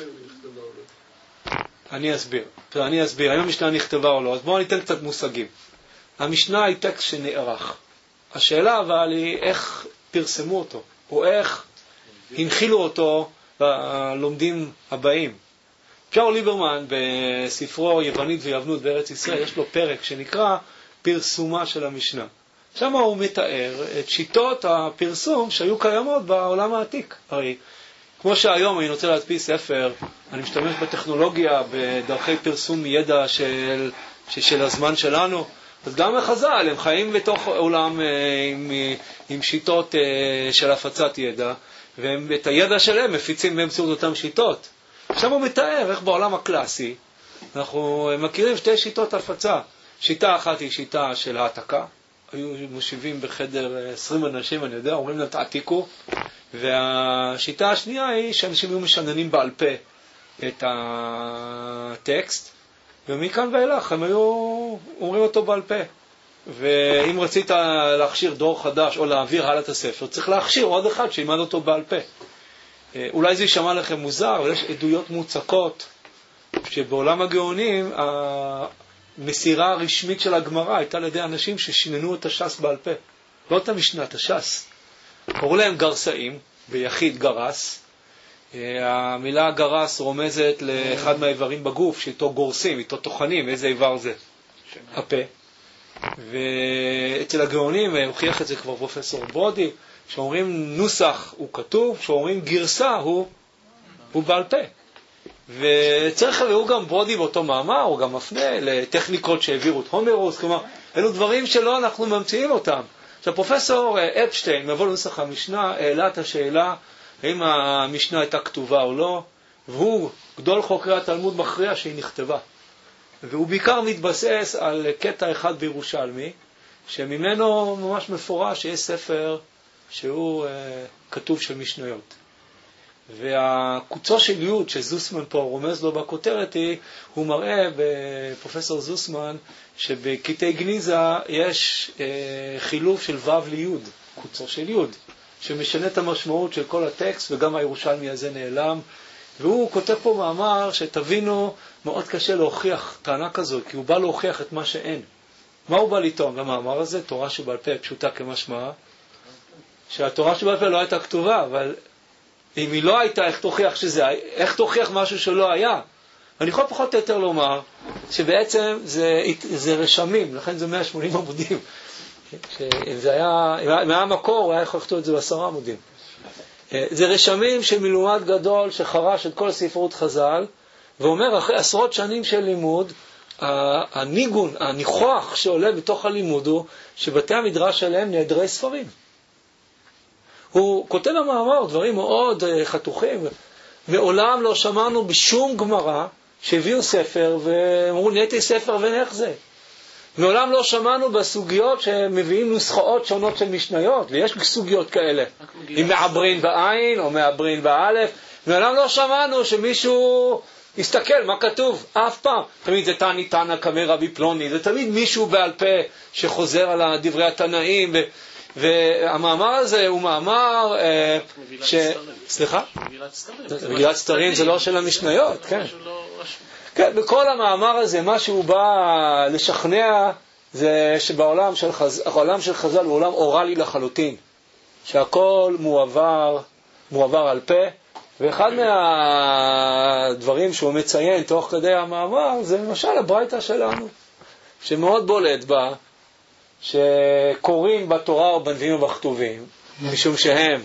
אני אסביר. אני אסביר, האם המשנה נכתבה או לא. אז בואו ניתן קצת מושגים. המשנה היא טקסט שנערך. השאלה אבל היא איך פרסמו אותו, או איך הנחילו אותו ללומדים הבאים. פשאול ליברמן בספרו יוונית ויוונות בארץ ישראל, יש לו פרק שנקרא פרסומה של המשנה. שם הוא מתאר את שיטות הפרסום שהיו קיימות בעולם העתיק. הרי כמו שהיום אני רוצה להדפיס ספר, אני משתמש בטכנולוגיה, בדרכי פרסום מידע של, של הזמן שלנו, אז גם החז"ל, הם חיים בתוך עולם עם, עם שיטות של הפצת ידע, ואת הידע שלהם מפיצים באמצעות אותם שיטות. עכשיו הוא מתאר איך בעולם הקלאסי אנחנו מכירים שתי שיטות הפצה. שיטה אחת היא שיטה של העתקה. היו מושיבים בחדר עשרים אנשים, אני יודע, אומרים להם תעתיקו. והשיטה השנייה היא שאנשים היו משננים בעל פה את הטקסט, ומכאן ואילך הם היו אומרים אותו בעל פה. ואם רצית להכשיר דור חדש או להעביר הלאה את הספר, צריך להכשיר עוד אחד שילמד אותו בעל פה. אולי זה יישמע לכם מוזר, אבל יש עדויות מוצקות שבעולם הגאונים המסירה הרשמית של הגמרא הייתה על ידי אנשים ששיננו את הש"ס בעל פה. לא את המשנה, את הש"ס. קראו להם גרסאים, ביחיד גרס. המילה גרס רומזת לאחד מהאיברים בגוף שאיתו גורסים, איתו טוחנים. איזה איבר זה? הפה. ואצל הגאונים, הוכיח את זה כבר פרופסור ברודי, שאומרים נוסח הוא כתוב, שאומרים גרסה הוא, הוא בעל פה. וצריך לראו גם ברודי באותו מאמר, הוא גם מפנה לטכניקות שהעבירו את הומרוס, כלומר, אלו דברים שלא אנחנו ממציאים אותם. עכשיו, פרופסור אפשטיין, מבוא לנוסח המשנה, העלה את השאלה האם המשנה הייתה כתובה או לא, והוא, גדול חוקרי התלמוד, מכריע שהיא נכתבה. והוא בעיקר מתבסס על קטע אחד בירושלמי, שממנו ממש מפורש שיש ספר שהוא uh, כתוב של משניות. והקוצו של יוד שזוסמן פה רומז לו בכותרת היא, הוא מראה בפרופסור זוסמן שבקטעי גניזה יש uh, חילוף של וו ליוד, קוצו של יוד, שמשנה את המשמעות של כל הטקסט, וגם הירושלמי הזה נעלם. והוא כותב פה מאמר שתבינו, מאוד קשה להוכיח טענה כזאת, כי הוא בא להוכיח את מה שאין. מה הוא בא לטעון למאמר הזה? תורה שבעל פה פשוטה כמשמעה, שהתורה שבעל פה לא הייתה כתובה, אבל אם היא לא הייתה, איך תוכיח שזה, איך תוכיח משהו שלא היה? אני יכול פחות או יותר לומר שבעצם זה, זה רשמים, לכן זה מאה ושמונים עמודים. שאם זה היה, אם היה מקור, הוא היה יכול לכתוב את זה בעשרה עמודים. זה רשמים של מלומד גדול שחרש את כל ספרות חז"ל, ואומר אחרי עשרות שנים של לימוד, הניגון, הניחוח שעולה בתוך הלימוד הוא שבתי המדרש שלהם נעדרי ספרים. הוא כותב במאמר דברים מאוד חתוכים. מעולם לא שמענו בשום גמרא שהביאו ספר ואמרו נהייתי ספר ונאיך זה. מעולם לא שמענו בסוגיות שמביאים נוסחאות שונות של משניות, ויש סוגיות כאלה. אם מעברין בעין או מעברין באלף, מעולם לא שמענו שמישהו יסתכל מה כתוב, אף פעם. תמיד זה תני תנא קמי רבי פלוני, זה תמיד מישהו בעל פה שחוזר על דברי התנאים, ו... והמאמר הזה הוא מאמר ש... סליחה? מגילת סתרים זה לא של המשניות, כן. כן, בכל המאמר הזה, מה שהוא בא לשכנע, זה שבעולם של, חז... העולם של חז"ל הוא עולם אורלי לחלוטין. שהכל מועבר, מועבר על פה. ואחד מהדברים שהוא מציין תוך כדי המאמר, זה למשל הברייתא שלנו, שמאוד בולט בה, שקוראים בתורה או בנביאים ובכתובים, משום שהם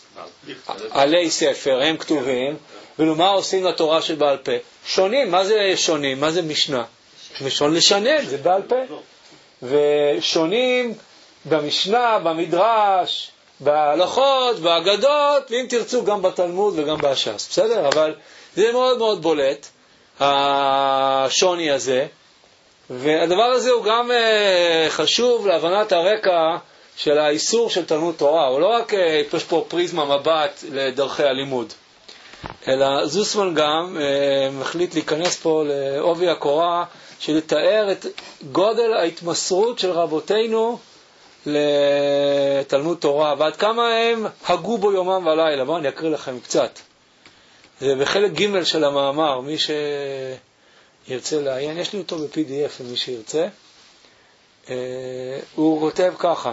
עלי ספר, הם כתובים, ולמה עושים לתורה של בעל פה? שונים, מה זה שונים? מה זה משנה? משון לשנן, זה בעל פה. ושונים במשנה, במדרש, בהלכות, באגדות, ואם תרצו גם בתלמוד וגם בש"ס. בסדר? אבל זה מאוד מאוד בולט, השוני הזה. והדבר הזה הוא גם חשוב להבנת הרקע של האיסור של תלמוד תורה. הוא לא רק יש פה פריזמה מבט לדרכי הלימוד, אלא זוסמן גם מחליט להיכנס פה לעובי הקורה של לתאר את גודל ההתמסרות של רבותינו לתלמוד תורה, ועד כמה הם הגו בו יומם ולילה. בואו אני אקריא לכם קצת. זה בחלק ג' של המאמר, מי שירצה לעיין, יש לי אותו ב-פי די אף למי שירצה. הוא כותב ככה,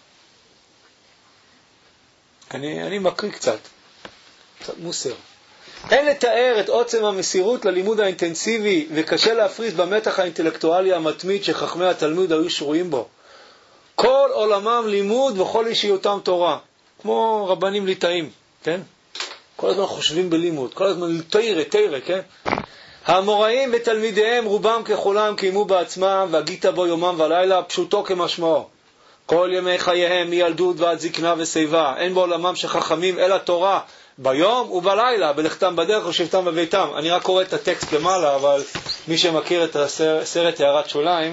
אני, אני מקריא קצת, קצת מוסר. אין לתאר את עוצם המסירות ללימוד האינטנסיבי, וקשה להפריז במתח האינטלקטואלי המתמיד שחכמי התלמוד היו שרויים בו. כל עולמם לימוד וכל אישיותם תורה, כמו רבנים ליטאים, כן? כל הזמן חושבים בלימוד, כל הזמן תירה, תירה, כן? האמוראים ותלמידיהם רובם ככולם קיימו בעצמם, והגית בו יומם ולילה, פשוטו כמשמעו. כל ימי חייהם מילדות ועד זקנה ושיבה, אין בעולמם שחכמים אלא תורה, ביום ובלילה, בלכתם בדרך ושבתם בביתם. אני רק קורא את הטקסט למעלה, אבל מי שמכיר את הסרט הערת שוליים,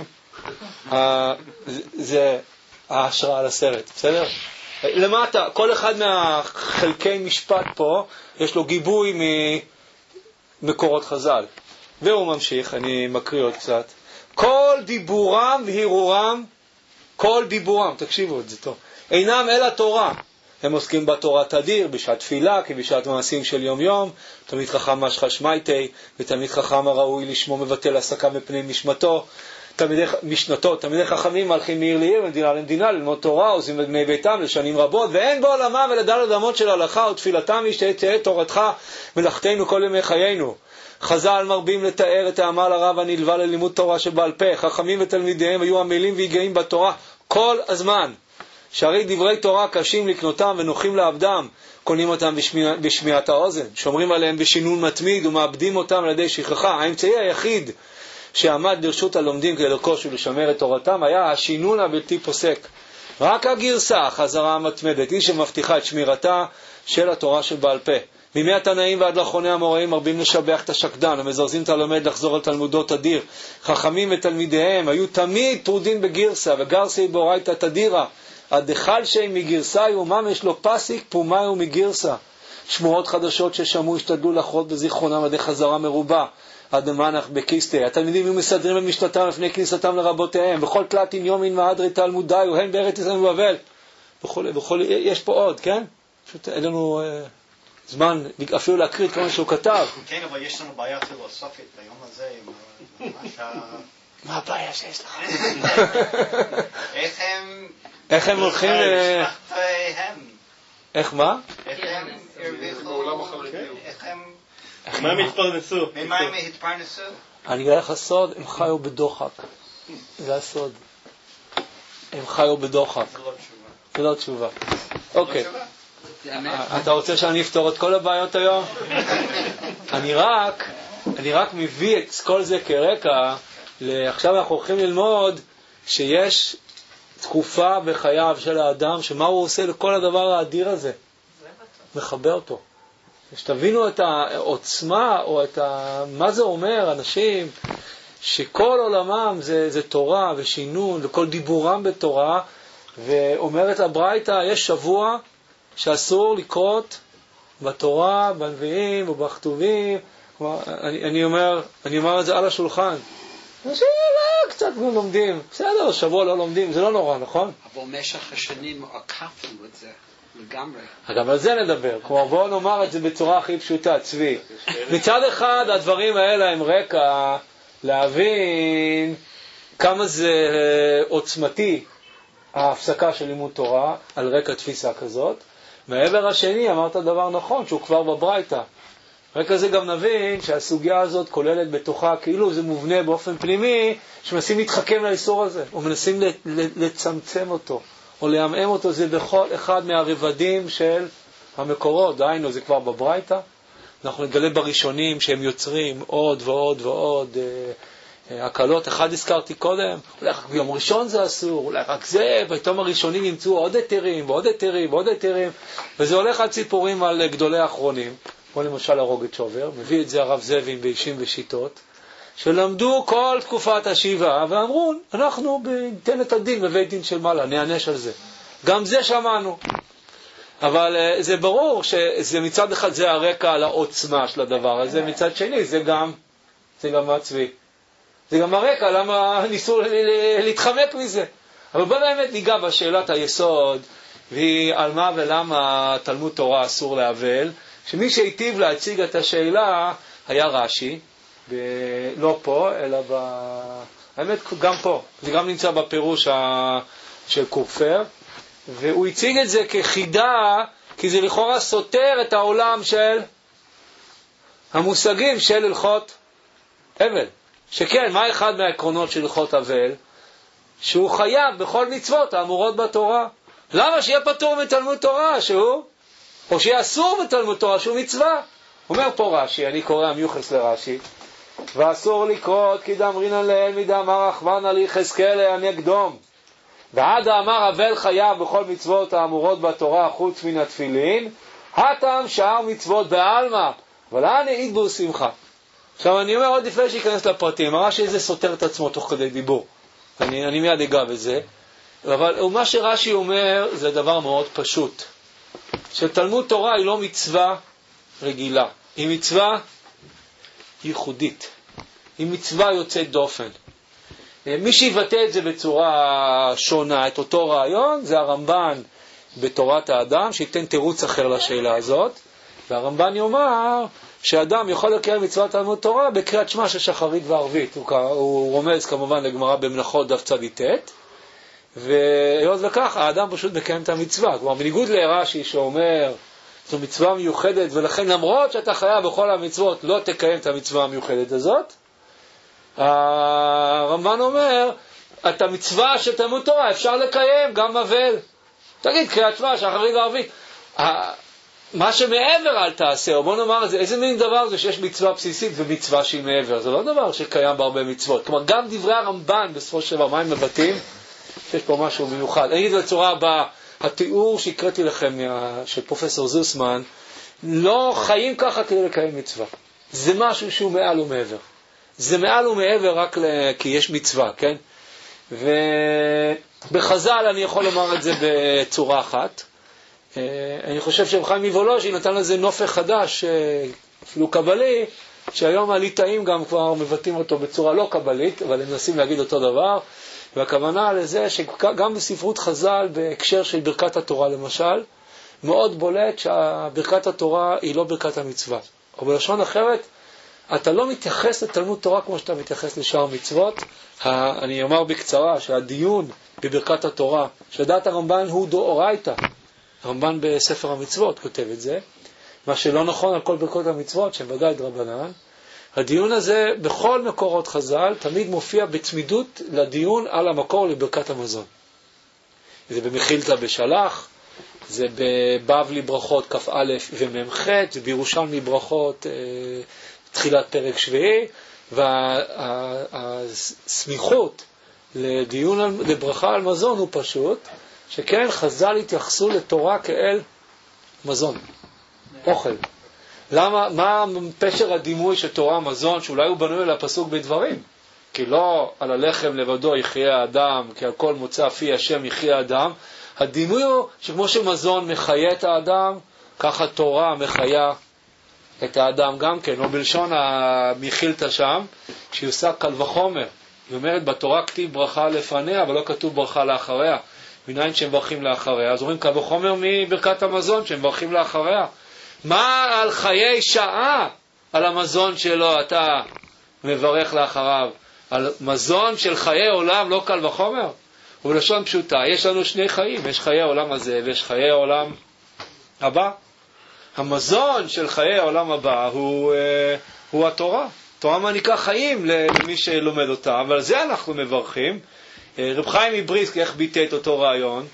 זה ההשראה על הסרט, בסדר? למטה, כל אחד מהחלקי משפט פה, יש לו גיבוי ממקורות חז"ל. והוא ממשיך, אני מקריא עוד קצת. כל דיבורם והירורם, כל דיבורם, תקשיבו את זה טוב, אינם אלא תורה. הם עוסקים בתורה תדיר, בשעת תפילה, כי בשעת מעשים של יום יום, תלמיד חכם משחא שמייטי, ותלמיד חכם הראוי לשמו מבטל עסקה מפני משמתו, תלמידי משנתו, תלמידי חכמים מלכים מעיר לעיר, ממדינה למדינה, ללמוד תורה, עושים את בני ביתם לשנים רבות, ואין בו עולמם ולדל אדמות של הלכה, ותפילתם ישתהה תורתך, מלאכתנו כל ימי חיינו. חז"ל מרבים לתאר את העמל הרב הנלווה ללימוד תורה שבעל פה. חכמים ותלמידיהם היו עמלים והיגעים בתורה כל הזמן. שהרי דברי תורה קשים לקנותם ונוחים לעבדם, קונים אותם בשמיע, בשמיעת האוזן, שומרים עליהם בשינון מתמיד ומאבדים אותם על ידי שכחה. האמצעי היחיד שעמד לרשות הלומדים כדי לרכוש ולשמר את תורתם היה השינון הבלתי פוסק. רק הגרסה, החזרה המתמדת, היא שמבטיחה את שמירתה של התורה שבעל פה. מימי התנאים ועד לאחרוני המוראים מרבים לשבח את השקדן, המזרזים את הלומד לחזור על תלמודו תדיר. חכמים ותלמידיהם היו תמיד טרודים בגרסה, וגרסי באורייתא תדירה. הדחל שהם מגרסה וממש לא פסיק פומאי ומגרסה. שמועות חדשות ששמעו השתדלו לחרות בזיכרונם עדי חזרה מרובה. עד מנח בקיסטי. התלמידים היו מסדרים במשתתם לפני כניסתם לרבותיהם. בכל תלתין יומין מהדרי תלמודיו, הן בארץ ישראל ובבל. בכל, בכל, יש פה עוד, כן? פשוט אין לנו אה, זמן אפילו להקריא את כל מה שהוא כתב.
כן, אבל יש לנו בעיה פילוסופית ביום הזה.
מה הבעיה שיש לך?
איך הם...
איך הם הולכים... איך מה?
איך הם הרוויחו... איך הם...
מה הם התפרנסו?
ממה הם התפרנסו?
אני אגיד לך סוד, הם חיו בדוחק. זה הסוד. הם חיו בדוחק. זה לא תשובה. אוקיי. אתה רוצה שאני אפתור את כל הבעיות היום? אני רק, אני רק מביא את כל זה כרקע, עכשיו אנחנו הולכים ללמוד שיש תקופה בחייו של האדם, שמה הוא עושה לכל הדבר האדיר הזה? מחבר אותו. שתבינו את העוצמה, או את ה... מה זה אומר, אנשים שכל עולמם זה, זה תורה ושינון, וכל דיבורם בתורה, ואומרת הברייתא, יש שבוע שאסור לקרות בתורה, בנביאים ובכתובים. אני, אני אומר, אני אומר את זה על השולחן. אנשים לא, קצת לא לומדים. בסדר, שבוע לא לומדים, זה לא נורא, נכון?
אבל במשך השנים עקפנו את זה. לגמרי.
גם על זה נדבר. כמו בואו נאמר את זה בצורה הכי פשוטה, צבי. מצד אחד, הדברים האלה הם רקע להבין כמה זה עוצמתי ההפסקה של לימוד תורה על רקע תפיסה כזאת. מעבר השני, אמרת דבר נכון, שהוא כבר בברייתא. רקע זה גם נבין שהסוגיה הזאת כוללת בתוכה, כאילו זה מובנה באופן פנימי, שמנסים להתחכם לאיסור הזה, ומנסים לצמצם אותו. או להמאם אותו, זה בכל אחד מהרבדים של המקורות. דהיינו, זה כבר בברייתא. אנחנו נגלה בראשונים שהם יוצרים עוד ועוד ועוד אה, אה, הקלות. אחד הזכרתי קודם, אולי רק ביום ראשון זה אסור, אולי רק זה, פתאום הראשונים ימצאו עוד היתרים, ועוד היתרים, ועוד היתרים, וזה הולך על ציפורים על גדולי האחרונים, כמו למשל הרוגת שובר, מביא את זה הרב זאבים באישים ושיטות, שלמדו כל תקופת השבעה, ואמרו, אנחנו ניתן את הדין בבית דין של מעלה, נענש על זה. גם זה שמענו. אבל uh, זה ברור שזה מצד אחד זה הרקע על העוצמה של הדבר הזה, מצד שני זה גם, זה גם הצבי. זה גם הרקע למה ניסו להתחמק מזה. אבל בוא באמת ניגע בשאלת היסוד, והיא על מה ולמה תלמוד תורה אסור להבל, שמי שהיטיב להציג את השאלה היה רש"י, ב- לא פה, אלא ב... האמת, גם פה. זה גם נמצא בפירוש ה... של קופר, והוא הציג את זה כחידה, כי זה לכאורה סותר את העולם של המושגים של הלכות אבל. שכן, מה אחד מהעקרונות של הלכות אבל? שהוא חייב בכל מצוות האמורות בתורה. למה שיהיה פטור מתלמוד תורה שהוא? או שיהיה אסור מתלמוד תורה שהוא מצווה? אומר פה רש"י, אני קורא המיוחס לרש"י, ואסור לקרות כי דאמרינן לאל מדאמר רחמנא ליחזקאל הנקדום. ועד האמר אבל חייב בכל מצוות האמורות בתורה חוץ מן התפילין, הטעם שאר מצוות בעלמא, אבל אני עיד בו שמחה. עכשיו אני אומר עוד לפני שיכנס לפרטים, הרש"י זה סותר את עצמו תוך כדי דיבור. אני, אני מיד אגע בזה. אבל מה שרש"י אומר זה דבר מאוד פשוט. שתלמוד תורה היא לא מצווה רגילה. היא מצווה ייחודית. היא מצווה יוצאת דופן. מי שיבטא את זה בצורה שונה, את אותו רעיון, זה הרמב"ן בתורת האדם, שייתן תירוץ אחר לשאלה הזאת. והרמב"ן יאמר שאדם יכול לקיים מצוות תלמוד תורה בקריאת שמע של שחרית וערבית. הוא, הוא רומז כמובן לגמרא במלאכות דף צדיק ט', והיות וכך האדם פשוט מקיים את המצווה. כלומר, בניגוד לרש"י שאומר זו מצווה מיוחדת, ולכן למרות שאתה חייב בכל המצוות לא תקיים את המצווה המיוחדת הזאת, הרמב"ן אומר את המצווה של תלמוד תורה אפשר לקיים גם אבל. תגיד קריאת שמע שחרית וערבית, מה שמעבר אל תעשה, או בוא נאמר את זה, איזה מין דבר זה שיש מצווה בסיסית ומצווה שהיא מעבר? זה לא דבר שקיים בהרבה מצוות. כלומר, גם דברי הרמב"ן בסופו של דבר, מה הם מבטאים? שיש פה משהו מיוחד. אני אגיד בצורה הבאה, התיאור שהקראתי לכם של פרופסור זוסמן, לא חיים ככה כדי לקיים מצווה. זה משהו שהוא מעל ומעבר. זה מעל ומעבר רק כי יש מצווה, כן? ובחז"ל אני יכול לומר את זה בצורה אחת. אני חושב שרב חיים מוולוז'ין נתן לזה נופך חדש, אפילו קבלי, שהיום הליטאים גם כבר מבטאים אותו בצורה לא קבלית, אבל הם מנסים להגיד אותו דבר. והכוונה לזה שגם בספרות חז"ל, בהקשר של ברכת התורה למשל, מאוד בולט שברכת התורה היא לא ברכת המצווה. או בלשון אחרת, אתה לא מתייחס לתלמוד תורה כמו שאתה מתייחס לשאר מצוות. אני אומר בקצרה שהדיון בברכת התורה, שדעת הרמב"ן הוא דאורייתא. הרמב"ן בספר המצוות כותב את זה, מה שלא נכון על כל ברכות המצוות, שהם ודאי דרבנן. הדיון הזה בכל מקורות חז"ל תמיד מופיע בצמידות לדיון על המקור לברכת המזון. זה במחילתא בשלח, זה בבבלי ברכות כ"א ומ"ח, זה בירושלמי ברכות אה, תחילת פרק שביעי, והסמיכות לדיון על, לברכה על מזון הוא פשוט, שכן חז"ל התייחסו לתורה כאל מזון, אוכל. למה, מה פשר הדימוי של תורה מזון, שאולי הוא בנוי על הפסוק בדברים? כי לא על הלחם לבדו יחיה האדם, כי על כל מוצא פי השם יחיה האדם. הדימוי הוא שכמו שמזון מחיה את האדם, ככה תורה מחיה את האדם גם כן, או בלשון המחילתא שם, שהיא עושה קל וחומר. היא אומרת, בתורה כתיב ברכה לפניה, אבל לא כתוב ברכה לאחריה. מניין שהם ברכים לאחריה, אז אומרים קל וחומר מברכת המזון, שהם ברכים לאחריה. מה על חיי שעה, על המזון שלו אתה מברך לאחריו? על מזון של חיי עולם לא קל וחומר? ובלשון פשוטה, יש לנו שני חיים, יש חיי העולם הזה ויש חיי העולם הבא. המזון של חיי העולם הבא הוא, הוא התורה. תורה מעניקה חיים למי שלומד אותה, אבל זה אנחנו מברכים. רב חיים מבריסק איך ביטא את אותו רעיון?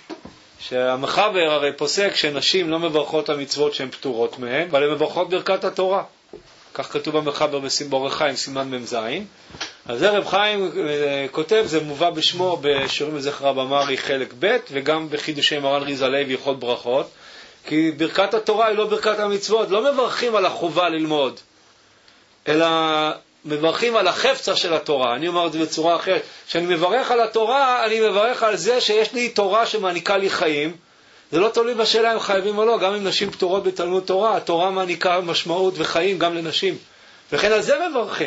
שהמחבר הרי פוסק שנשים לא מברכות המצוות שהן פטורות מהן, אבל הן מברכות ברכת התורה. כך כתוב במחבר באורח חיים, סימן ממזין. אז זה רב חיים כותב, זה מובא בשמו בשיעורים לזכר רב אמרי חלק ב', וגם בחידושי מרן ריז הלוי הלכות ברכות. כי ברכת התורה היא לא ברכת המצוות, לא מברכים על החובה ללמוד, אלא מברכים על החפצה של התורה. אני אומר את זה בצורה אחרת. כשאני מברך על התורה, אני מברך על זה שיש לי תורה שמעניקה לי חיים. זה לא תלוי בשאלה אם חייבים או לא, גם אם נשים פטורות בתלמוד תורה, התורה מעניקה משמעות וחיים גם לנשים. וכן על זה מברכים.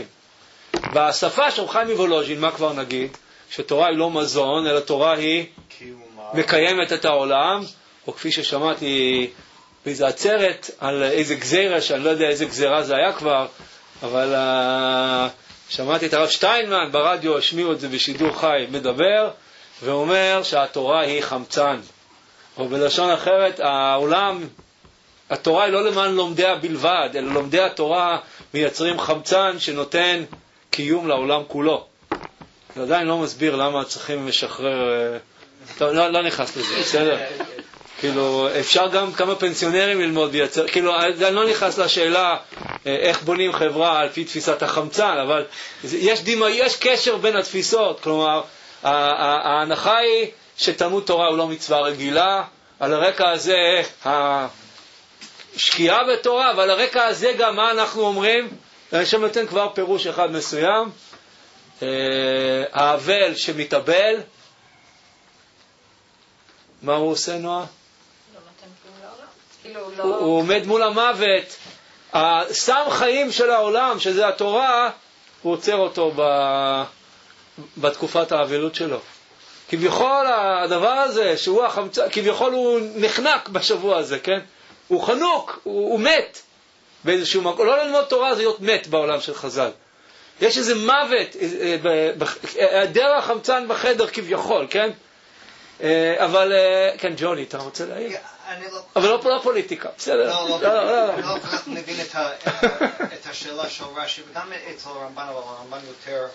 בשפה של רב חיים מוולוז'ין, מה כבר נגיד? שתורה היא לא מזון, אלא תורה היא מקיימת את העולם, או כפי ששמעתי באיזו עצרת, על איזה גזירה, שאני לא יודע איזה גזירה זה היה כבר, אבל uh, שמעתי את הרב שטיינמן ברדיו, השמיעו את זה בשידור חי, מדבר, ואומר שהתורה היא חמצן. או בלשון אחרת, העולם, התורה היא לא למען לומדיה בלבד, אלא לומדי התורה מייצרים חמצן שנותן קיום לעולם כולו. זה עדיין לא מסביר למה צריכים לשחרר, טוב, לא, לא נכנס לזה, בסדר? כאילו, אפשר גם כמה פנסיונרים ללמוד וייצר, כאילו, אני לא נכנס לשאלה איך בונים חברה על פי תפיסת החמצן, אבל יש דימה, יש קשר בין התפיסות, כלומר, ההנחה היא שתלמוד תורה הוא לא מצווה רגילה, על הרקע הזה שקיעה בתורה, אבל הרקע הזה גם מה אנחנו אומרים? אני שם נותן כבר פירוש אחד מסוים. האבל שמתאבל, מה הוא עושה, נועה?
לא נותן כלום לעולם. כאילו לא...
הוא עומד מול המוות. הסם חיים של העולם, שזה התורה, הוא עוצר אותו ב... בתקופת האבלות שלו. כביכול הדבר הזה, שהוא החמצה, כביכול הוא נחנק בשבוע הזה, כן? הוא חנוק, הוא, הוא מת באיזשהו מקום. לא ללמוד תורה זה להיות מת בעולם של חז"ל. יש איזה מוות, היעדר החמצן בחדר כביכול, כן? אבל, כן, ג'וני, אתה רוצה להעיר? אבל לא פוליטיקה, בסדר.
לא, לא, לא, לא מבין את השאלה של רש"י, וגם אצל הרמב"ן, אבל הרמב"ן יותר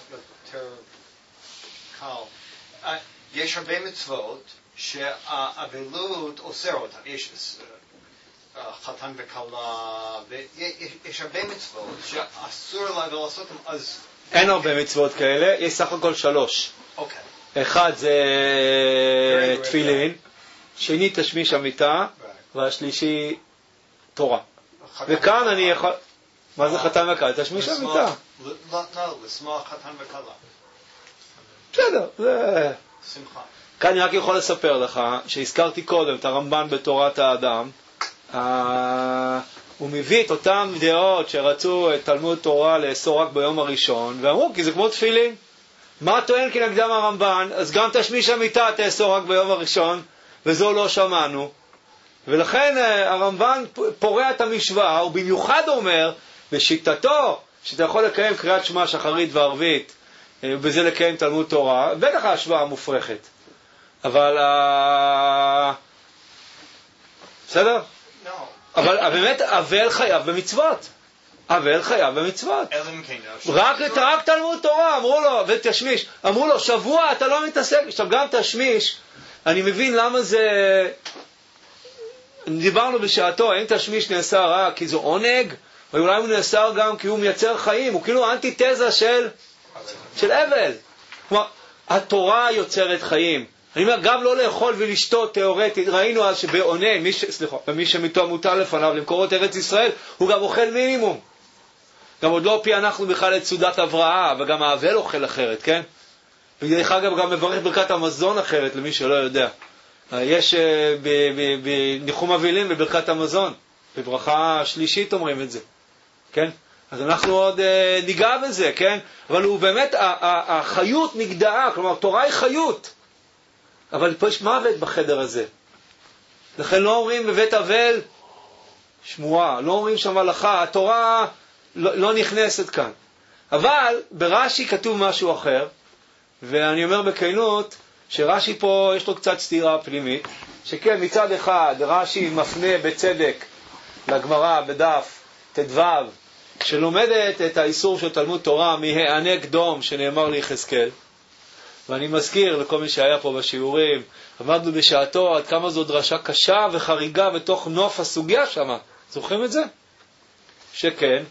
קל. יש הרבה מצוות שהאבלות אוסר אותן. יש חתן וכלה, ויש הרבה מצוות שאסור לעשות אותן, אז...
אין הרבה מצוות כאלה, יש סך הכל שלוש.
אוקיי.
אחד זה תפילין, שני תשמיש המיטה, והשלישי תורה. וכאן אני יכול... מה זה חתן וכלה? תשמיש המיטה.
לא, לא, לשמוח חתן וכלה.
בסדר, זה...
שמחה.
כאן אני רק יכול לספר לך, שהזכרתי קודם את הרמב"ן בתורת האדם, הוא מביא את אותם דעות שרצו את תלמוד תורה לאסור רק ביום הראשון, ואמרו, כי זה כמו תפילין. מה טוען כנגדם הרמב"ן? אז גם תשמיש המיטה תאסור רק ביום הראשון, וזו לא שמענו. ולכן הרמב"ן פורע את המשוואה, ובמיוחד אומר, בשיטתו, שאתה יכול לקיים קריאת שמע שחרית וערבית, ובזה לקיים תלמוד תורה, בטח ההשוואה מופרכת. אבל... בסדר?
לא.
אבל באמת, אבל חייב במצוות. אבל חייב במצוות. רק רק תלמוד תורה, אמרו לו, ותשמיש, אמרו לו, שבוע אתה לא מתעסק, עכשיו גם תשמיש, אני מבין למה זה, דיברנו בשעתו, האם תשמיש נאסר רק כי זה עונג, ואולי הוא נאסר גם כי הוא מייצר חיים, הוא כאילו אנטיתזה של, של אבל. כלומר, התורה יוצרת חיים. אני אומר, גם לא לאכול ולשתות תיאורטית, ראינו אז שבעונה, מי, ש... סליחה, מי שמיתו מוטל לפניו למקורות ארץ ישראל, הוא גם אוכל מינימום. גם עוד לא פענחנו בכלל את סעודת הבראה, וגם האבל אוכל אחרת, כן? ודרך אגב גם מברך ברכת המזון אחרת, למי שלא יודע. יש בניחום אבלים בברכת המזון, בברכה שלישית אומרים את זה, כן? אז אנחנו עוד ניגע בזה, כן? אבל הוא באמת, החיות נגדעה, כלומר, תורה היא חיות. אבל פה יש מוות בחדר הזה. לכן לא אומרים בבית אבל שמועה, לא אומרים שם הלכה, התורה לא, לא נכנסת כאן. אבל ברש"י כתוב משהו אחר, ואני אומר בכנות שרש"י פה יש לו קצת סתירה פנימית, שכן מצד אחד רש"י מפנה בצדק לגמרא בדף תדו, שלומדת את האיסור של תלמוד תורה מהענק דום שנאמר ליחזקאל. ואני מזכיר לכל מי שהיה פה בשיעורים, עמדנו בשעתו עד כמה זו דרשה קשה וחריגה בתוך נוף הסוגיה שמה. זוכרים את זה? שכן.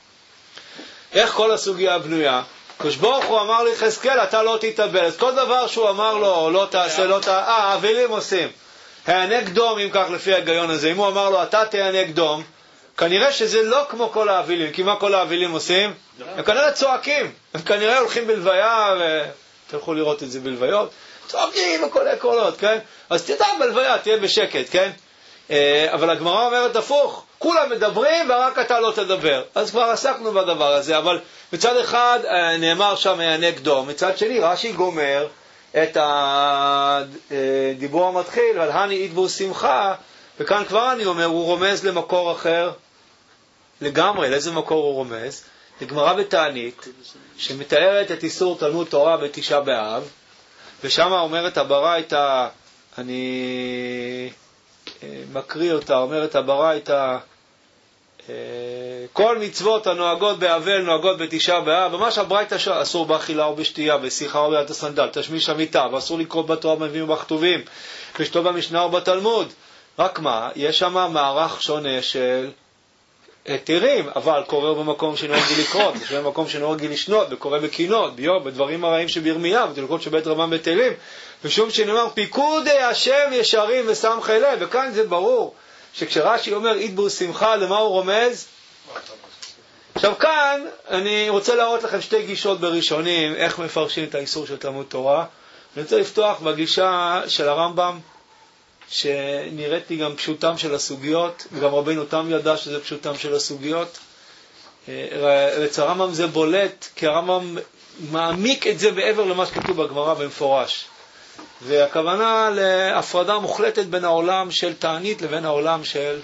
איך כל הסוגיה בנויה? קדוש ברוך הוא אמר ליחזקאל, אתה לא תתאבל. אז כל דבר שהוא אמר לו, לא תעשה, לא תעשה, אה, אבלים עושים. הענק דום, אם כך לפי ההיגיון הזה, אם הוא אמר לו, אתה תענק דום, כנראה שזה לא כמו כל האבלים, כי מה כל האבלים עושים? הם כנראה צועקים, הם כנראה הולכים בלוויה ו... תלכו לראות את זה בלוויות, צועקים וכל הקולות, כן? אז תדע בלוויה, תהיה בשקט, כן? אבל הגמרא אומרת הפוך, כולם מדברים ורק אתה לא תדבר. אז כבר עסקנו בדבר הזה, אבל מצד אחד נאמר שם הענק דום, מצד שני רש"י גומר את הדיבור המתחיל, על הני ידבו שמחה, וכאן כבר אני אומר, הוא רומז למקור אחר לגמרי. לאיזה מקור הוא רומז? לגמרא בתענית, שמתארת את איסור תלמוד תורה בתשעה באב, ושם אומרת הברייתא, אני מקריא אותה, אומרת הברייתא, כל מצוות הנוהגות באבל נוהגות בתשעה באב, ממש הברייתא אסור באכילה או בשתייה, בשיחה או ביד הסנדל, תשמיש המיטה, ואסור לקרוא בתורה במביאים ובכתובים, ושתו במשנה או בתלמוד. רק מה, יש שם מערך שונה של תירים, אבל קורא במקום שנוהג לקרות, קורא במקום שנוהג לשנות, וקורא בקינות, ביום, בדברים הרעים שברמיה, בתלכות שבית רבם בתהילים, ושום שנאמר פיקודי השם ישרים ושמחי לב, וכאן זה ברור שכשרש"י אומר אידבור שמחה, למה הוא רומז? עכשיו כאן אני רוצה להראות לכם שתי גישות בראשונים, איך מפרשים את האיסור של תלמוד תורה. אני רוצה לפתוח בגישה של הרמב"ם, שנראית לי גם פשוטם של הסוגיות, וגם רבינו תם ידע שזה פשוטם של הסוגיות. אצל הרמב"ם זה בולט, כי הרמב"ם מעמיק את זה בעבר למה שכתוב בגמרא במפורש. והכוונה להפרדה מוחלטת בין העולם של תענית לבין העולם של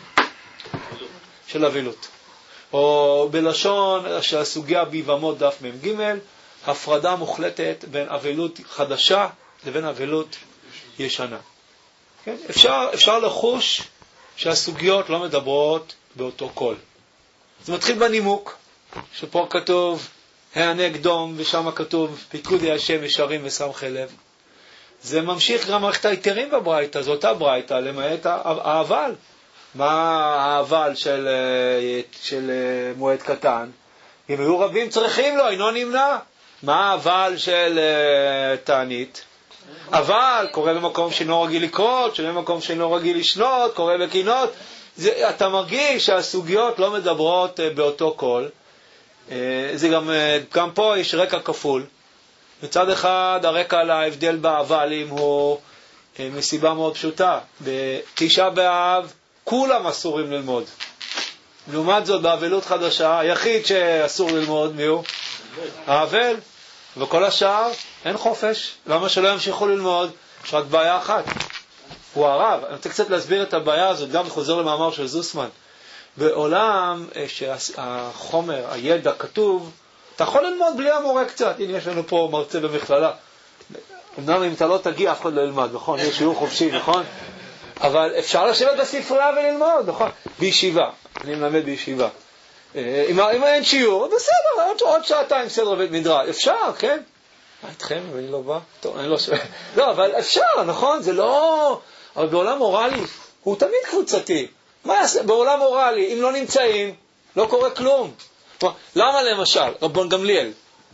של אבילות. או בלשון של הסוגיה ביבמות דף מ"ג, הפרדה מוחלטת בין אבילות חדשה לבין אבילות ישנה. כן? אפשר, אפשר לחוש שהסוגיות לא מדברות באותו קול. זה מתחיל בנימוק, שפה כתוב הענה קדום, ושם כתוב פיקודי השם ישרים ושמחי לב. זה ממשיך גם מערכת היתרים בברייתא, זו אותה ברייתא, למעט האבל. מה האבל של, של מועד קטן? אם היו רבים צריכים לו, אינו נמנע. מה האבל של תענית? אבל קורא במקום שאינו רגיל לקרות, שאינו במקום שאינו רגיל לשנות, קורא בקינות. זה, אתה מרגיש שהסוגיות לא מדברות באותו קול. זה גם, גם פה יש רקע כפול. מצד אחד הרקע להבדל באבלים הוא מסיבה מאוד פשוטה. בתשעה באב כולם אסורים ללמוד. לעומת זאת באבלות חדשה היחיד שאסור ללמוד מי הוא? האבל. וכל השאר אין חופש. למה שלא ימשיכו ללמוד? יש רק בעיה אחת, הוא הרב. אני רוצה קצת להסביר את הבעיה הזאת, גם חוזר למאמר של זוסמן. בעולם שהחומר, הידע כתוב, אתה יכול ללמוד בלי המורה קצת. הנה יש לנו פה מרצה במכללה, אמנם אם אתה לא תגיע אף אחד לא ילמד, נכון? יש שיעור חופשי, נכון? אבל אפשר לשבת בספרייה וללמוד, נכון? בישיבה, אני מלמד בישיבה. אם, אם אין שיעור, בסדר, עוד, עוד שעתיים סדר בית מדרש, אפשר, כן? מה איתכם? ואני לא בא? טוב, אני לא שואל. לא, אבל אפשר, נכון? זה לא... אבל בעולם מורלי, הוא תמיד קבוצתי. מה יעשה? בעולם מורלי, אם לא נמצאים, לא קורה כלום. למה למשל, רבן גמליאל,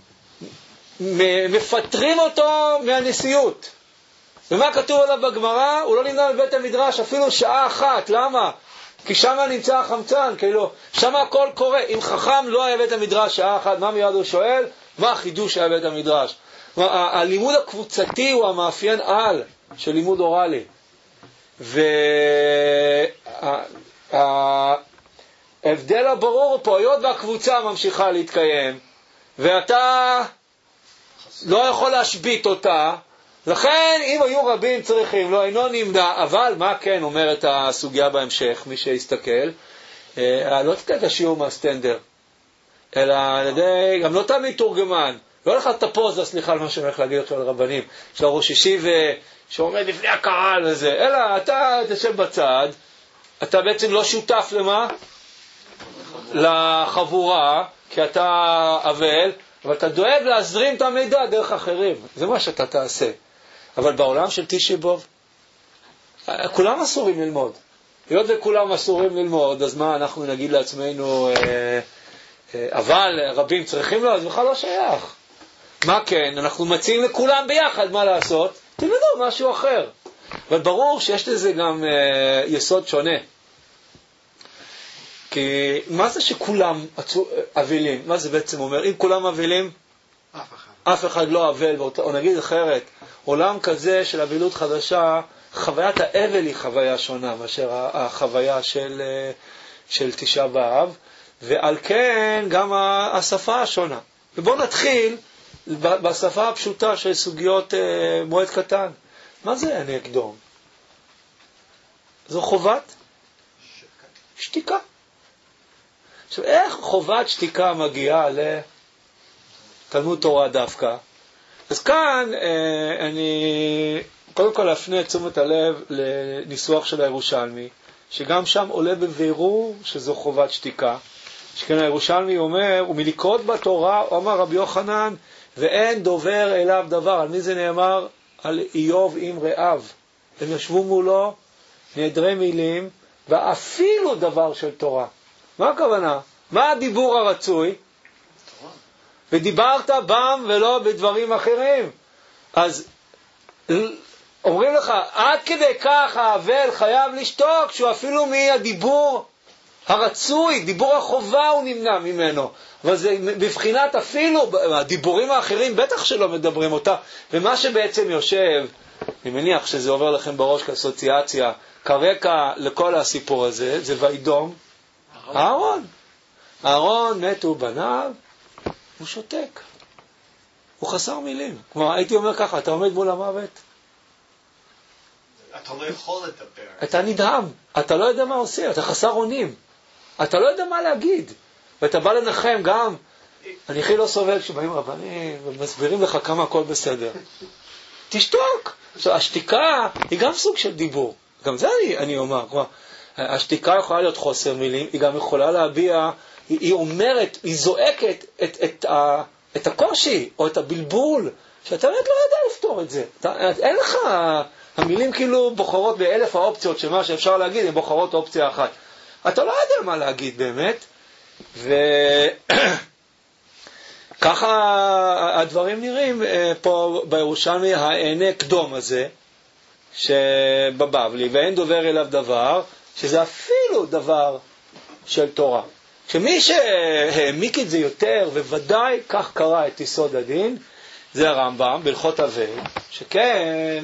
מפטרים אותו מהנשיאות. ומה כתוב עליו בגמרא? הוא לא נמנה בבית המדרש אפילו שעה אחת. למה? כי שם נמצא החמצן, כאילו, שם הכל קורה. אם חכם לא היה בית המדרש שעה אחת, מה מיד הוא שואל? מה החידוש היה בית המדרש? הלימוד הקבוצתי הוא המאפיין על של לימוד אורלי. וההבדל הברור פה, היות והקבוצה ממשיכה להתקיים, ואתה לא יכול להשבית אותה, לכן אם היו רבים צריכים, לא אינו נמנע. אבל מה כן אומרת הסוגיה בהמשך, מי שיסתכל, לא תתן את השיעור מהסטנדר, אלא על ידי, גם לא תמיד תורגמן, לא לך את הפוזה, סליחה על מה שאני הולך להגיד עכשיו על רבנים, של הראש אישי שעומד לפני הקהל וזה, אלא אתה תשב בצד, אתה בעצם לא שותף למה? לחבורה, כי אתה אבל, אבל אתה דואג להזרים את המידע דרך אחרים. זה מה שאתה תעשה. אבל בעולם של תשעה באב, כולם אסורים ללמוד. היות וכולם אסורים ללמוד, אז מה אנחנו נגיד לעצמנו, אה, אה, אבל רבים צריכים לו, אז בכלל לא שייך. מה כן? אנחנו מציעים לכולם ביחד מה לעשות, תלמדו משהו אחר. אבל ברור שיש לזה גם אה, יסוד שונה. כי מה זה שכולם אבלים? מה זה בעצם אומר? אם כולם אבלים,
אף אחד.
אף אחד לא אבל, או נגיד אחרת, עולם כזה של אבילות חדשה, חוויית האבל היא חוויה שונה מאשר החוויה של, של תשעה באב, ועל כן גם השפה השונה. ובואו נתחיל בשפה הפשוטה של סוגיות מועד קטן. מה זה הענה קדום? זו חובת שתיקה. עכשיו, איך חובת שתיקה מגיעה לתלמוד תורה דווקא? אז כאן אה, אני קודם כל אפנה את תשומת הלב לניסוח של הירושלמי, שגם שם עולה בבירור שזו חובת שתיקה. שכן הירושלמי אומר, ומלקרות בתורה, אמר רבי יוחנן, ואין דובר אליו דבר. על מי זה נאמר? על איוב עם רעיו. הם ישבו מולו, נעדרי מילים, ואפילו דבר של תורה. מה הכוונה? מה הדיבור הרצוי? ודיברת בם ולא בדברים אחרים. אז אומרים לך, עד כדי כך האבל חייב לשתוק, שהוא אפילו מהדיבור הרצוי, דיבור החובה הוא נמנע ממנו. אבל זה בבחינת אפילו, הדיבורים האחרים בטח שלא מדברים אותה, ומה שבעצם יושב, אני מניח שזה עובר לכם בראש כאסוציאציה, כרקע לכל הסיפור הזה, זה וידום אהרון. אהרון מתו בניו, הוא שותק. הוא חסר מילים. כלומר, הייתי אומר ככה, אתה עומד מול המוות,
אתה לא יכול לדבר.
אתה נדהם, אתה לא יודע מה עושה, אתה חסר אונים, אתה לא יודע מה להגיד, ואתה בא לנחם גם. אני הכי לא סובל כשבאים רבנים ומסבירים לך כמה הכל בסדר. תשתוק. עכשיו, השתיקה היא גם סוג של דיבור, גם זה אני, אני אומר. כלומר, השתיקה יכולה להיות חוסר מילים, היא גם יכולה להביע, היא, היא אומרת, היא זועקת את, את, ה, את הקושי או את הבלבול, שאתה באמת לא יודע לפתור את זה. אתה, אין לך, המילים כאילו בוחרות באלף האופציות שמה שאפשר להגיד, הן בוחרות אופציה אחת. אתה לא יודע מה להגיד באמת, וככה הדברים נראים פה בירושלמי, העיני קדום הזה, שבבבלי, ואין דובר אליו דבר, שזה אפילו דבר של תורה. שמי שהעמיק את זה יותר, וודאי כך קרא את יסוד הדין, זה הרמב"ם, בהלכות אבל, שכן,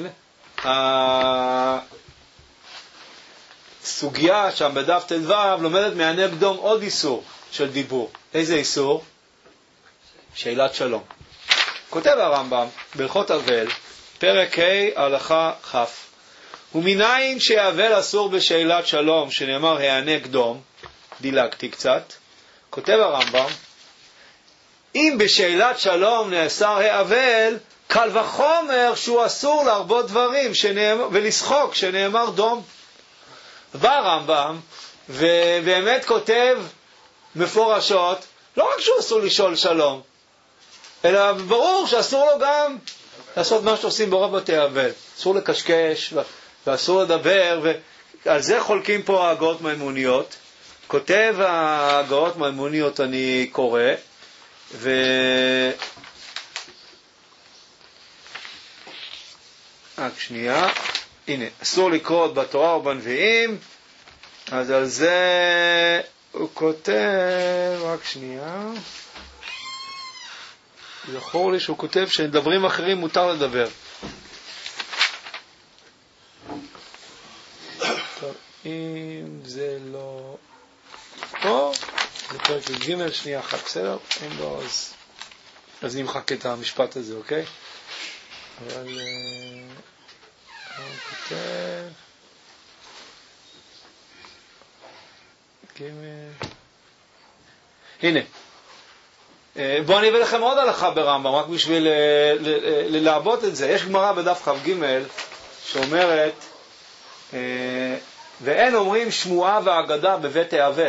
הסוגיה שם בדף ט"ו לומדת מענה קדום עוד איסור של דיבור. איזה איסור? שאלת שלום. כותב הרמב"ם, בהלכות אבל, פרק ה' הלכה כ', ומניין שהאבל אסור בשאלת שלום, שנאמר הענה קדום, דילגתי קצת, כותב הרמב"ם, אם בשאלת שלום נאסר האבל, קל וחומר שהוא אסור להרבות דברים שנאמר, ולשחוק שנאמר דום. בא הרמב"ם ובאמת כותב מפורשות, לא רק שהוא אסור לשאול שלום, אלא ברור שאסור לו גם לעשות מה שעושים ברוב בתי אבל. אסור לקשקש ואסור לדבר, ועל זה חולקים פה ההגאות מימוניות. כותב ההגאות מימוניות, אני קורא, ו... רק שנייה, הנה, אסור לקרוא בתורה ובנביאים, אז על זה הוא כותב, רק שנייה, זכור לי שהוא כותב שדברים אחרים מותר לדבר. טוב, אם זה לא פה, זה פרק ג' שנייה אחת, בסדר? אם לא, אז, אז נמחק את המשפט הזה, אוקיי? אבל הוא כותב ג' הנה, בואו אני אביא לכם עוד הלכה ברמב"ם, רק בשביל ללעבות את זה. יש גמרא בדף כ"ג שאומרת, ואין אומרים שמועה ואגדה בבית האבל.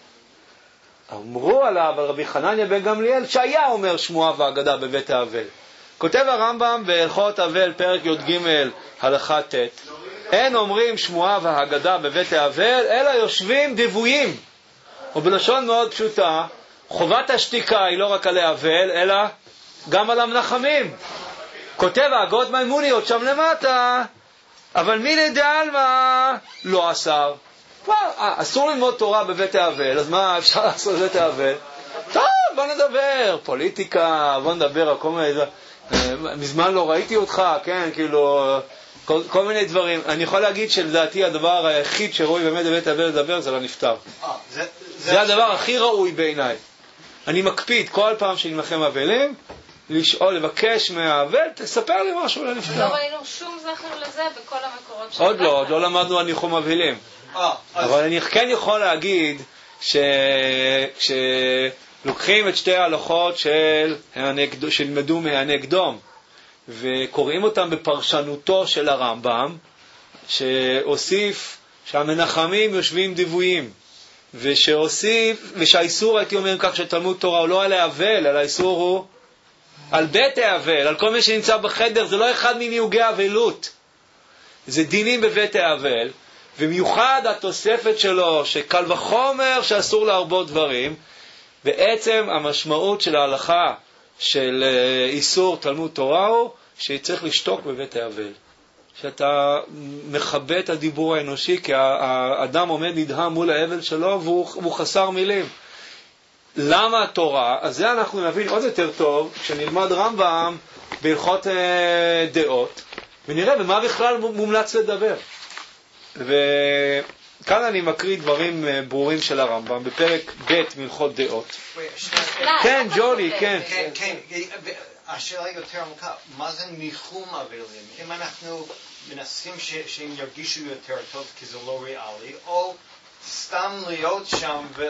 אמרו עליו על רבי חנניה בן גמליאל שהיה אומר שמועה ואגדה בבית האבל. כותב הרמב"ם בהלכות אבל פרק י"ג הלכה ט', אין אומרים שמועה והגדה בבית האבל אלא יושבים דבויים. ובלשון מאוד פשוטה, חובת השתיקה היא לא רק על האבל אלא גם על המנחמים. כותב ההגאות מימוניות שם למטה, אבל מי נדעל מה לא אסר. אסור ללמוד תורה בבית האבל, אז מה אפשר לעשות בבית האבל? טוב, בוא נדבר פוליטיקה, בוא נדבר על כל מיני, מזמן לא ראיתי אותך, כן, כאילו כל, כל מיני דברים. אני יכול להגיד שלדעתי הדבר היחיד שראוי באמת בבית האבל לדבר זה לנפטר. זה, זה, זה הדבר הכי ראוי בעיניי. אני מקפיד כל פעם שאני מנחם אבלים לשאול, לבקש מהאבל, תספר לי משהו לנפטר.
לא ראינו שום זכר לזה בכל המקורות שלנו.
עוד לא, עוד לא למדנו על ניחום אבלים. אבל אני כן יכול להגיד שכשלוקחים את שתי ההלכות שלמדו מהענה קדום וקוראים אותם בפרשנותו של הרמב"ם, שהוסיף שהמנחמים יושבים דבויים, ושהוסיף, ושהאיסור הייתי אומר כך שתלמוד תורה הוא לא על האבל, אלא האיסור הוא על בית האבל, על כל מי שנמצא בחדר. זה לא אחד מניוגי האבלות, זה דינים בבית האבל. ומיוחד התוספת שלו שקל וחומר שאסור להרבות דברים. בעצם המשמעות של ההלכה של איסור תלמוד תורה הוא שצריך לשתוק בבית האבל, שאתה מכבה את הדיבור האנושי, כי האדם עומד נדהם מול האבל שלו והוא, והוא חסר מילים. למה התורה? אז זה אנחנו נבין עוד יותר טוב כשנלמד רמב"ם בהלכות אה, דעות, ונראה במה בכלל מומלץ לדבר. וכאן אני מקריא דברים אה, ברורים של הרמב"ם בפרק ב' מהלכות דעות. כן, ג'ולי, כן.
כן, כן. השאלה יותר עמוקה, מה זה ניחום אבלים? אם אנחנו מנסים ש- שהם ירגישו יותר טוב כי זה לא ריאלי, או סתם להיות שם, ו...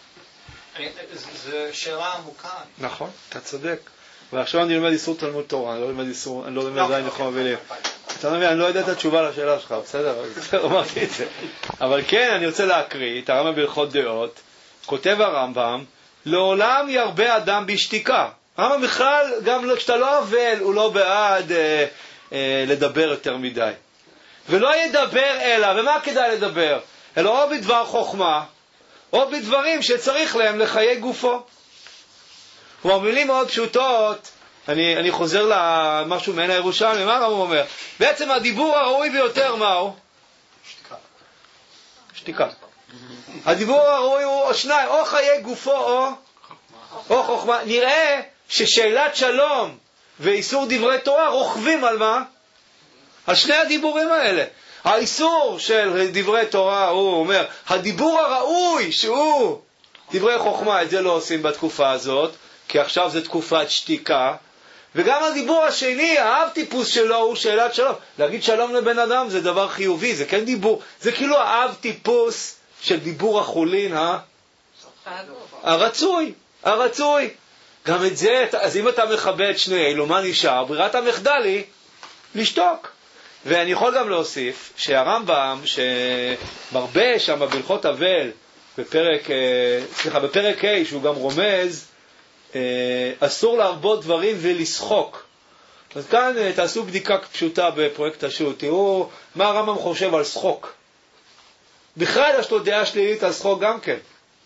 זו שאלה עמוקה.
נכון, אתה צודק. ועכשיו אני לומד איסור תלמוד תורה, אני לא לומד איסור, אני לא לומד עדיין ניחום אבלים. אתה מבין, אני לא יודע את התשובה לשאלה שלך, בסדר? אמרתי את זה. אבל כן, אני רוצה להקריא את הרמב"ם בהלכות דעות. כותב הרמב"ם, לעולם ירבה אדם בשתיקה. הרמב"ם בכלל, גם כשאתה לא אבל, הוא לא בעד אה, אה, לדבר יותר מדי. ולא ידבר אלא, ומה כדאי לדבר? אלא או בדבר חוכמה, או בדברים שצריך להם לחיי גופו. כלומר, מילים מאוד פשוטות, אני, אני חוזר למשהו מעין הירושלמי, מה הרמב"ם אומר? בעצם הדיבור הראוי ביותר, מהו?
שתיקה.
שתיקה. הדיבור הראוי הוא או שניים, או חיי גופו או, או חוכמה. נראה ששאלת שלום ואיסור דברי תורה רוכבים על מה? על שני הדיבורים האלה. האיסור של דברי תורה הוא אומר, הדיבור הראוי שהוא דברי חוכמה, את זה לא עושים בתקופה הזאת, כי עכשיו זה תקופת שתיקה. וגם הדיבור השני, האב טיפוס שלו הוא שאלת שלום. להגיד שלום לבן אדם זה דבר חיובי, זה כן דיבור, זה כאילו האב טיפוס של דיבור החולין, ה... הרצוי, הרצוי. גם את זה, אז אם אתה מכבה את שני אלו, מה נשאר? ברירת המחדל היא לשתוק. ואני יכול גם להוסיף שהרמב"ם שמרבה שם בהלכות אבל, בפרק, סליחה, בפרק ה' שהוא גם רומז, אסור להרבות דברים ולשחוק. אז כאן תעשו בדיקה פשוטה בפרויקט השו"ת, תראו מה הרמב"ם חושב על שחוק. בכלל יש לו דעה שלילית על שחוק גם כן.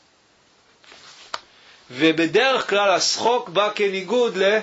ובדרך כלל השחוק בא כניגוד ל...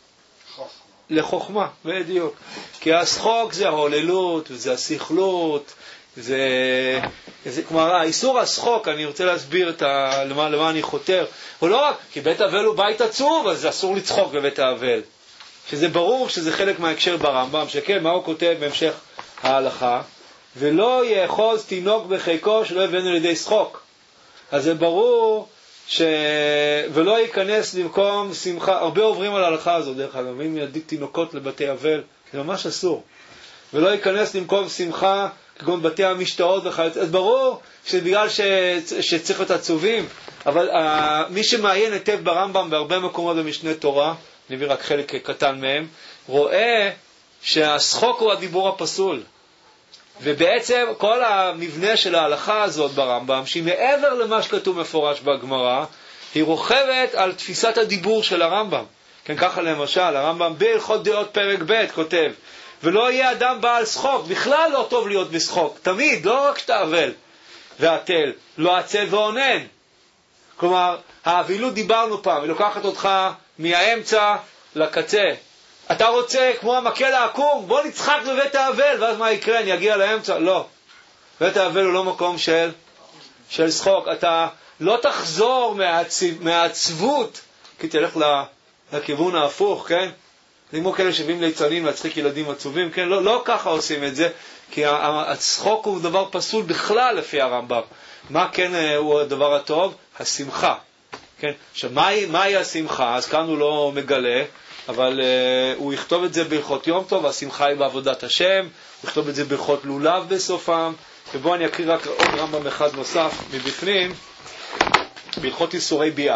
לחוכמה, בדיוק. כי השחוק זה ההוללות, זה השכלות, זה... זה כלומר, האיסור השחוק, אני רוצה להסביר את ה... למה, למה אני חותר. הוא לא רק, כי בית האבל הוא בית עצוב, אז אסור לצחוק בבית האבל. שזה ברור שזה חלק מההקשר ברמב"ם, שכן, מה הוא כותב בהמשך ההלכה? ולא יאחוז תינוק בחיקו שלא הבאנו לידי שחוק. אז זה ברור ש... ולא ייכנס למקום שמחה. הרבה עוברים על ההלכה הזאת, דרך אגב, אם ידיק תינוקות לבתי אבל, זה ממש אסור. ולא ייכנס למקום שמחה, כגון בתי המשתאות וכיוצא. אז ברור שבגלל ש... שצריך להיות עצובים, אבל uh, מי שמעיין היטב ברמב"ם בהרבה מקומות במשנה תורה, אני מביא רק חלק קטן מהם, רואה שהשחוק הוא הדיבור הפסול. ובעצם כל המבנה של ההלכה הזאת ברמב"ם, שהיא מעבר למה שכתוב מפורש בגמרא, היא רוכבת על תפיסת הדיבור של הרמב"ם. כן, ככה למשל, הרמב"ם בהלכות דעות פרק ב' כותב, ולא יהיה אדם בעל שחוק, בכלל לא טוב להיות בשחוק, תמיד, לא רק שאתה אבל והתל, לא עצל ועונן. כלומר, האבילות דיברנו פעם, היא לוקחת אותך מהאמצע לקצה. אתה רוצה, כמו המקל העקום, בוא נצחק בבית האבל, ואז מה יקרה? אני אגיע לאמצע? לא. בית האבל הוא לא מקום של, של שחוק. אתה לא תחזור מהעצב, מהעצבות, כי תלך לכיוון ההפוך, כן? זה כמו כאלה שווים ליצנים להצחיק ילדים עצובים, כן? לא, לא ככה עושים את זה, כי הצחוק הוא דבר פסול בכלל לפי הרמב"ם. מה כן הוא הדבר הטוב? השמחה. כן? עכשיו, מהי, מהי השמחה? אז כאן הוא לא מגלה, אבל uh, הוא יכתוב את זה בהלכות יום טוב, השמחה היא בעבודת השם, הוא יכתוב את זה בהלכות לולב בסופם, ובו אני אקריא רק עוד רמב"ם אחד נוסף מבפנים, בהלכות איסורי ביאה.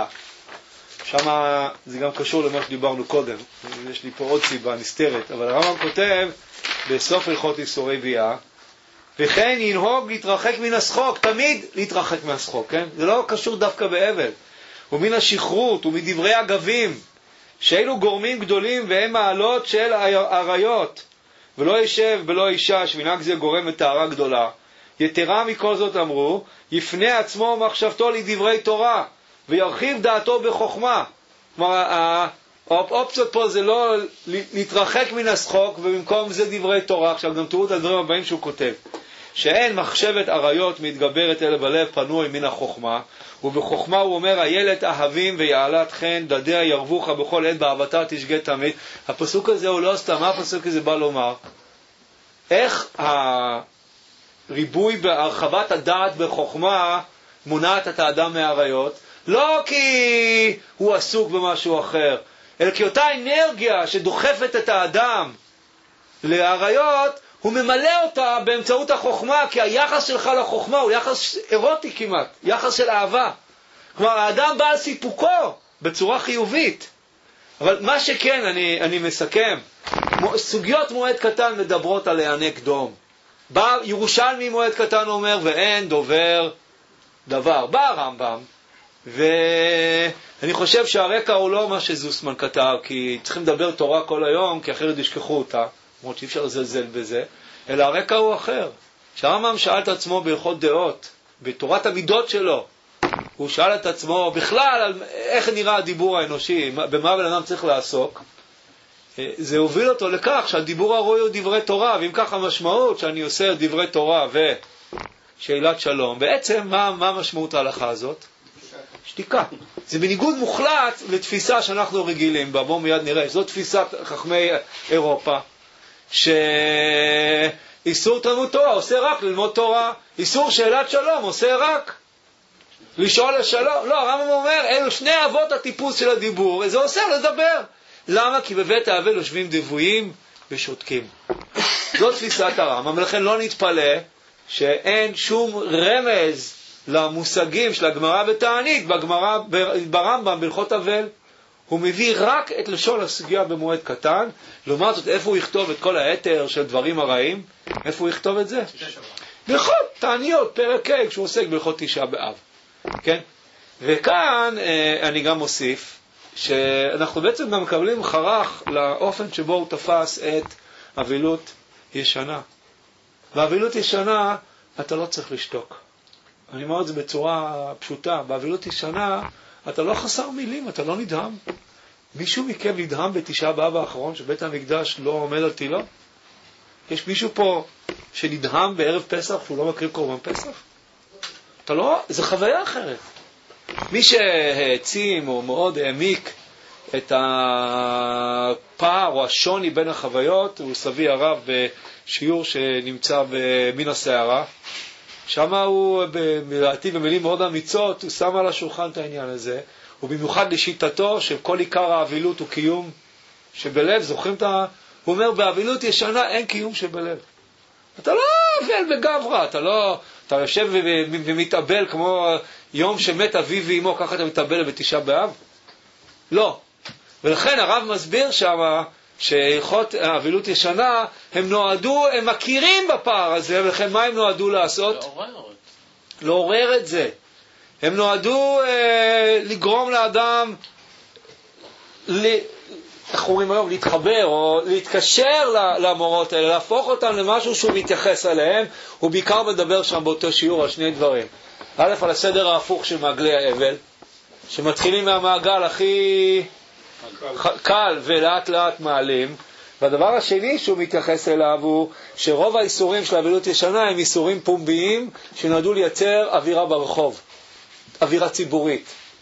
שם זה גם קשור למה שדיברנו קודם, יש לי פה עוד סיבה נסתרת, אבל הרמב"ם כותב בסוף הלכות איסורי ביאה, וכן ינהוג להתרחק מן השחוק, תמיד להתרחק מהשחוק, כן? זה לא קשור דווקא באבל, ומן השכרות ומדברי אגבים, שאלו גורמים גדולים והם מעלות של עריות, ולא יישב בלא אישה, שמנהג זה גורם לטהרה גדולה. יתרה מכל זאת אמרו, יפנה עצמו מחשבתו לדברי תורה, וירחיב דעתו בחוכמה. כלומר, האופציות פה זה לא להתרחק מן השחוק, ובמקום זה דברי תורה. עכשיו גם תראו את הדברים הבאים שהוא כותב. שאין מחשבת עריות מתגברת אלה בלב פנוי מן החוכמה, ובחוכמה הוא אומר, הילד אהבים ויעלת חן, דדיה ירבוך בכל עת באהבתה תשגה תמיד. הפסוק הזה הוא לא סתם, מה הפסוק הזה בא לומר? איך הריבוי בהרחבת הדעת בחוכמה מונעת את האדם מהעריות? לא כי הוא עסוק במשהו אחר, אלא כי אותה אנרגיה שדוחפת את האדם לעריות, הוא ממלא אותה באמצעות החוכמה, כי היחס שלך לחוכמה הוא יחס אירוטי כמעט, יחס של אהבה. כלומר, האדם בא על סיפוקו בצורה חיובית. אבל מה שכן, אני, אני מסכם, סוגיות מועד קטן מדברות על הענק דום. בא ירושלמי מועד קטן אומר, ואין דובר דבר. בא הרמב"ם, ואני חושב שהרקע הוא לא מה שזוסמן כתב, כי צריכים לדבר תורה כל היום, כי אחרת ישכחו אותה. למרות שאי אפשר לזלזל בזה, אלא הרקע הוא אחר. שהרמב"ם שאל את עצמו בהלכות דעות, בתורת המידות שלו, הוא שאל את עצמו בכלל על איך נראה הדיבור האנושי, במה בן אדם צריך לעסוק. זה הוביל אותו לכך שהדיבור הראוי הוא דברי תורה, ואם כך המשמעות שאני עושה דברי תורה ושאלת שלום, בעצם מה, מה משמעות ההלכה הזאת? שתיקה. זה בניגוד מוחלט לתפיסה שאנחנו רגילים בה, בואו מיד נראה, זו תפיסת חכמי אירופה, שאיסור תלמוד תורה עושה רק ללמוד תורה, איסור שאלת שלום עושה רק לשאול לשלום. לא, הרמב"ם אומר, אלו שני אבות הטיפוס של הדיבור, זה עושה לדבר. למה? כי בבית האבל יושבים דבויים ושותקים. זו תפיסת הרמב"ם, ולכן לא נתפלא שאין שום רמז למושגים של הגמרא בתענית, בגמרא ברמב"ם בהלכות אבל. הוא מביא רק את לשון הסוגיה במועד קטן. לעומת זאת, איפה הוא יכתוב את כל היתר של דברים הרעים? איפה הוא יכתוב את זה? בהלכות תעניות, פרק ה', כשהוא עוסק בהלכות תשעה באב. כן? וכאן אני גם מוסיף שאנחנו בעצם גם מקבלים חרך לאופן שבו הוא תפס את אבילות ישנה. באבילות ישנה אתה לא צריך לשתוק. אני אומר את זה בצורה פשוטה. באבילות ישנה אתה לא חסר מילים, אתה לא נדהם. מישהו מכם נדהם בתשעה באב האחרון שבית המקדש לא עומד על תילו? יש מישהו פה שנדהם בערב פסח שהוא לא מקריב קורבן פסח? אתה לא, זה חוויה אחרת. מי שהעצים או מאוד העמיק את הפער או השוני בין החוויות הוא סבי הרב בשיעור שנמצא מן הסערה. שם הוא, לדעתי במילים מאוד אמיצות, הוא שם על השולחן את העניין הזה, ובמיוחד לשיטתו שכל עיקר האבילות הוא קיום שבלב. זוכרים את ה... הוא אומר, באבילות ישנה אין קיום שבלב. אתה לא אבל בגברה, אתה לא... אתה יושב ומתאבל כמו יום שמת אביו ואמו, ככה אתה מתאבל בתשעה באב? לא. ולכן הרב מסביר שמה שהלכות האבילות ישנה, הם נועדו, הם מכירים בפער הזה, ולכן מה הם נועדו לעשות?
לעורר.
לעורר את זה. הם נועדו אה, לגרום לאדם, ל... איך אומרים היום? להתחבר או להתקשר למורות האלה, להפוך אותם למשהו שהוא מתייחס אליהם. הוא בעיקר מדבר שם באותו שיעור על שני דברים. א', על הסדר ההפוך של מעגלי האבל, שמתחילים מהמעגל הכי קל ולאט לאט מעלים. והדבר השני שהוא מתייחס אליו הוא שרוב האיסורים של האבילות ישנה הם איסורים פומביים שנועדו לייצר אווירה ברחוב, אווירה ציבורית.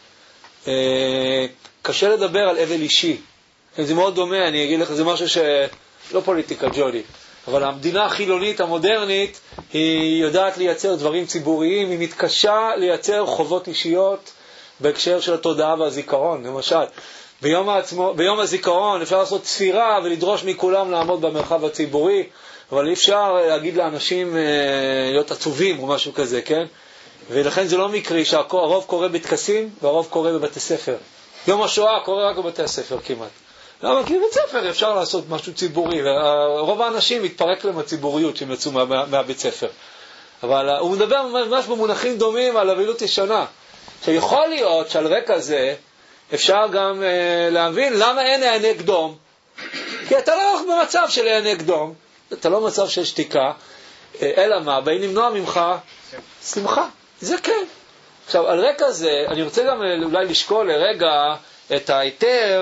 קשה לדבר על אבל אישי, זה מאוד דומה. אני אגיד לך, זה משהו שלא פוליטיקה ג'ודי, אבל המדינה החילונית המודרנית היא יודעת לייצר דברים ציבוריים, היא מתקשה לייצר חובות אישיות בהקשר של התודעה והזיכרון. למשל ביום, העצמו, ביום הזיכרון אפשר לעשות צפירה ולדרוש מכולם לעמוד במרחב הציבורי, אבל אי אפשר להגיד לאנשים להיות עצובים או משהו כזה, כן? ולכן זה לא מקרי שהרוב קורה בטקסים והרוב קורה בבתי ספר. יום השואה קורה רק בבתי הספר כמעט. למה? כי בבית ספר אפשר לעשות משהו ציבורי, ורוב האנשים מתפרק להם הציבוריות שהם יצאו מה, מה, מהבית ספר. אבל הוא מדבר ממש במונחים דומים על אבילות ישנה. שיכול להיות שעל רקע זה אפשר גם אה, להבין למה אין הענה קדום. כי אתה לא במצב של הענה קדום, אתה לא במצב של שתיקה, אה, אלא מה? באים למנוע ממך שמחה. זה כן. עכשיו, על רקע זה, אני רוצה גם אולי לשקול לרגע את ההיתר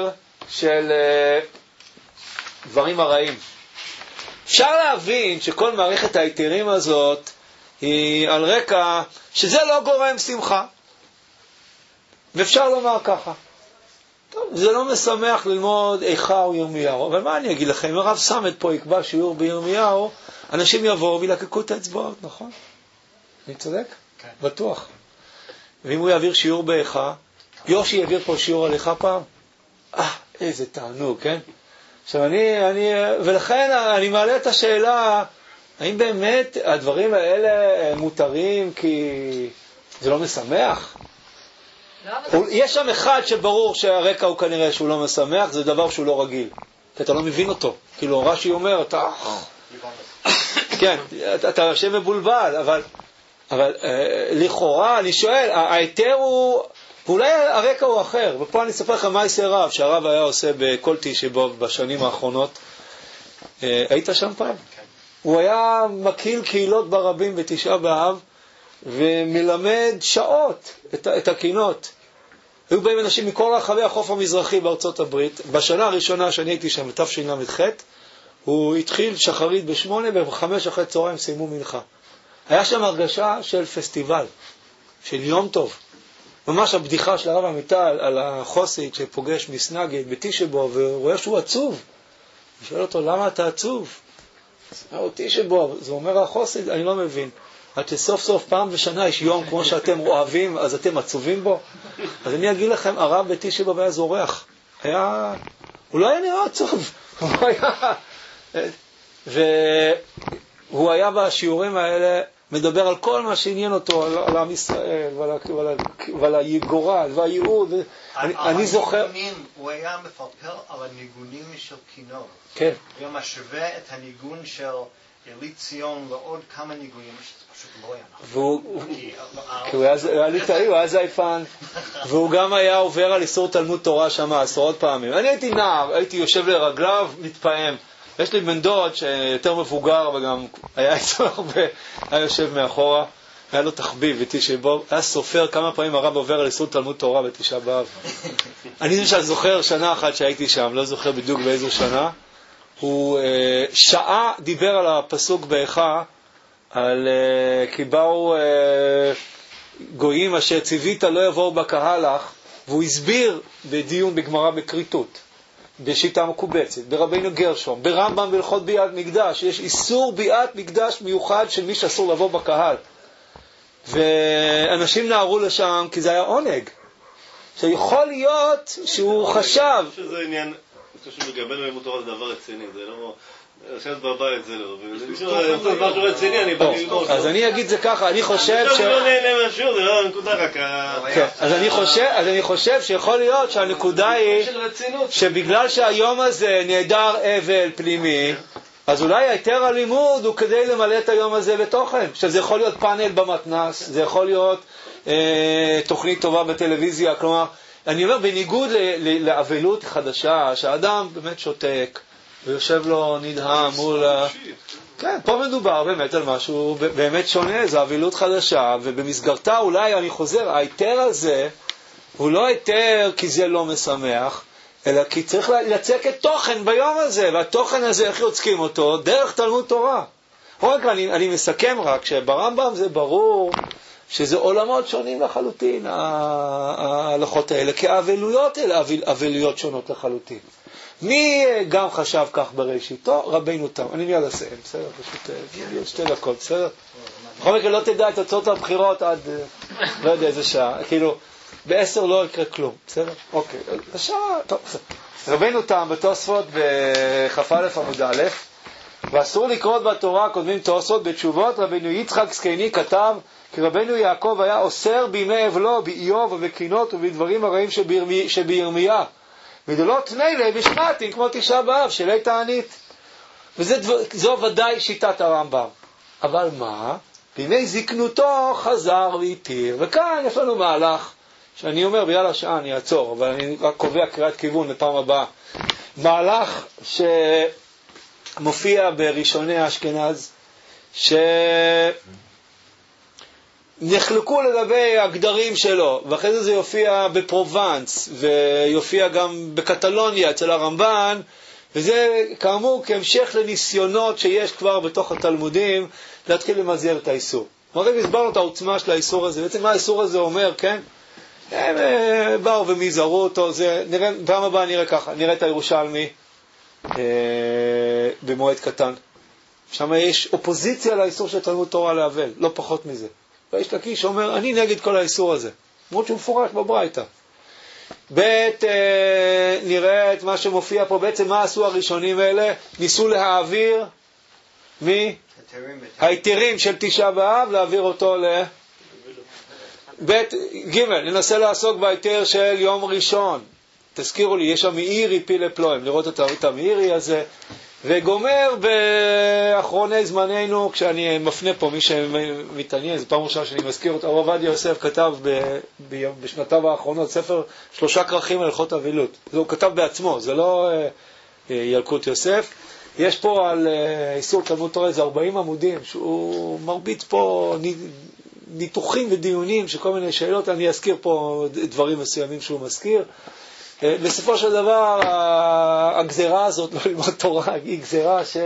של uh, דברים הרעים. אפשר להבין שכל מערכת ההיתרים הזאת היא על רקע שזה לא גורם שמחה. ואפשר לומר ככה. טוב, זה לא משמח ללמוד איכה או ירמיהו, אבל מה אני אגיד לכם? אם הרב סמט פה יקבע שיעור בירמיהו, אנשים יבואו וילקקו את האצבעות, נכון? אני צודק?
כן.
בטוח. ואם הוא יעביר שיעור באיכה, יושי יעביר פה שיעור על איכה פעם? אה, איזה תענוג, כן? עכשיו אני, אני, ולכן אני מעלה את השאלה, האם באמת הדברים האלה מותרים כי זה לא משמח?
לא,
יש שם אחד שברור שהרקע הוא כנראה שהוא לא משמח, זה דבר שהוא לא רגיל. כי אתה לא מבין אותו. כאילו, רש"י אומר, אתה... כן, אתה, אתה יושב מבולבל, אבל, אבל אה, לכאורה, אני שואל, ההיתר הוא... ואולי הרקע הוא אחר, ופה אני אספר לך מה יעשה רב, שהרב היה עושה בכל תשבוב בשנים האחרונות. אה, היית שם פעם? כן. הוא היה מקיל קהילות ברבים בתשעה באב, ומלמד שעות את, את הקינות. היו באים אנשים מכל רחבי החוף המזרחי בארצות הברית. בשנה הראשונה שאני הייתי שם, בתשל"ח, הוא התחיל שחרית בשמונה, ובחמש אחרי צהריים סיימו מנחה. היה שם הרגשה של פסטיבל, של יום טוב. ממש הבדיחה של הרב עמיטל על החוסית שפוגש מסנגד בתשבוב, ורואה שהוא עצוב. הוא שואל אותו, למה אתה עצוב? הוא תשבוב, זה אומר החוסית, אני לא מבין. עד שסוף סוף פעם בשנה יש יום כמו שאתם אוהבים, אז אתם עצובים בו. אז אני אגיד לכם, הרב בתשבוב היה זורח. היה... הוא לא היה נראה עצוב. הוא היה... והוא היה בשיעורים האלה מדבר על כל מה שעניין אותו, על, על עם ישראל, ועל, ועל, ועל הגורל, והייעוד. אני, אני זוכר...
הוא היה מפלפל על הניגונים של כינור.
כן.
הוא היה משווה את הניגון של אלי ציון לעוד כמה ניגונים, שזה פשוט לא היה נכון.
והוא... כי הוא היה ליטאי, הוא היה זייפן, והוא גם היה עובר על איסור תלמוד תורה שם עשרות פעמים. אני הייתי נער, הייתי יושב לרגליו, מתפעם. יש לי בן דוד שיותר מבוגר, וגם היה אצלו הרבה, היה יושב מאחורה, היה לו תחביב בתשבוב, היה סופר כמה פעמים הרב עובר על איסור תלמוד תורה בתשעה באב. אני למשל זוכר שנה אחת שהייתי שם, לא זוכר בדיוק באיזו שנה, הוא אה, שעה דיבר על הפסוק באיכה, על אה, כי באו אה, גויים אשר ציווית לא יבואו בקהלך, והוא הסביר בדיון בגמרא בקריטות. בשיטה מקובצת, ברבינו גרשום, ברמב"ם בהלכות ביאת מקדש, יש איסור ביאת מקדש מיוחד של מי שאסור לבוא בקהל. ואנשים נערו לשם כי זה היה עונג. שיכול להיות שהוא חשב...
שזה עניין, אני חושב שמגבל לימוד תורה זה דבר רציני, זה לא... לשבת בבית זה לא, זה דבר שהוא רציני, אני בא ללמוד.
אז אני אגיד זה ככה, אני חושב ש...
אני לא נהנה מהשיעור, זה לא נקודה רק...
אז אני חושב שיכול להיות שהנקודה היא שבגלל שהיום הזה נעדר אבל פנימי, אז אולי היתר הלימוד הוא כדי למלא את היום הזה בתוכן. שזה יכול להיות פאנל במתנ"ס, זה יכול להיות תוכנית טובה בטלוויזיה, כלומר, אני אומר, בניגוד לאבלות חדשה, שהאדם באמת שותק, ויושב לו נדהם מול ה... כן, פה מדובר באמת על משהו באמת שונה, זו אבילות חדשה, ובמסגרתה אולי אני חוזר, ההיתר הזה הוא לא היתר כי זה לא משמח, אלא כי צריך לצק את תוכן ביום הזה, והתוכן הזה, איך יוצקים אותו? דרך תלמוד תורה. רק אני, אני מסכם רק, שברמב"ם זה ברור שזה עולמות שונים לחלוטין, ההלכות האלה, כי האבלויות האלה אבלויות שונות לחלוטין. מי גם חשב כך בראשיתו? רבינו תם. אני מיד אסיים, בסדר? פשוט שתי דקות, בסדר? בכל מקרה לא תדע את תוצאות הבחירות עד לא יודע איזה שעה. כאילו, בעשר לא יקרה כלום, בסדר? אוקיי, השעה, טוב. רבינו תם בתוספות בכ"א עמוד א', ואסור לקרות בתורה, כותבים תוספות בתשובות, רבינו יצחק זקני כתב, כי רבינו יעקב היה אוסר בימי אבלו, באיוב ובקינות ובדברים הרעים שבירמיה. ודלות נילא בשמתים כמו תשעה באב שלי תענית. וזו ודאי שיטת הרמב"ם. אבל מה? בימי זקנותו חזר והתיר. וכאן יש לנו מהלך שאני אומר ביאללה השעה אני אעצור, אבל אני רק קובע קריאת כיוון לפעם הבאה. מהלך שמופיע בראשוני האשכנז, נחלקו לגבי הגדרים שלו, ואחרי זה זה יופיע בפרובנס, ויופיע גם בקטלוניה אצל הרמב"ן, וזה כאמור כהמשך לניסיונות שיש כבר בתוך התלמודים, להתחיל למזער את האיסור. מרגע הסברנו את העוצמה של האיסור הזה, בעצם מה האיסור הזה אומר, כן? הם באו ומזערו אותו, זה, נראה, פעם הבאה נראה ככה, נראה את הירושלמי אה, במועד קטן. שם יש אופוזיציה לאיסור של תלמוד תורה להבל, לא פחות מזה. ויש לקיש אומר, אני נגד כל האיסור הזה, למרות שהוא מפורש בברייתא. בית אה, נראה את מה שמופיע פה, בעצם מה עשו הראשונים האלה? ניסו להעביר מההיתרים של תשעה באב, להעביר אותו ל... בית ג' ננסה לעסוק בהיתר של יום ראשון. תזכירו לי, יש שם מאירי פילי פלואים, לראות את המאירי הזה. וגומר באחרוני זמננו, כשאני מפנה פה, מי שמתעניין, זו פעם ראשונה שאני מזכיר אותה, הרב עובדיה יוסף כתב ב, ב, בשנתיו האחרונות ספר שלושה כרכים על הלכות אבילות. זה הוא כתב בעצמו, זה לא uh, ילקוט יוסף. יש פה על uh, איסור תלמוד תורה, זה ארבעים עמודים, שהוא מרביץ פה ניתוחים ודיונים של כל מיני שאלות. אני אזכיר פה דברים מסוימים שהוא מזכיר. בסופו של דבר, הגזרה הזאת, לא ללמוד תורה, היא גזרה ש...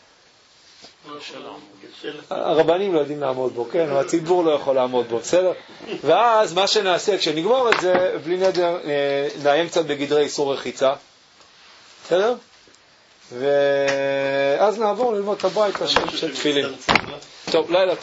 הרבנים לא יודעים לעמוד בו, כן? הציבור לא יכול לעמוד בו, בסדר? ואז מה שנעשה, כשנגמור את זה, בלי נדר, נעיים קצת בגדרי איסור רחיצה, בסדר? ואז נעבור ללמוד את הבית של תפילין. טוב, לילה.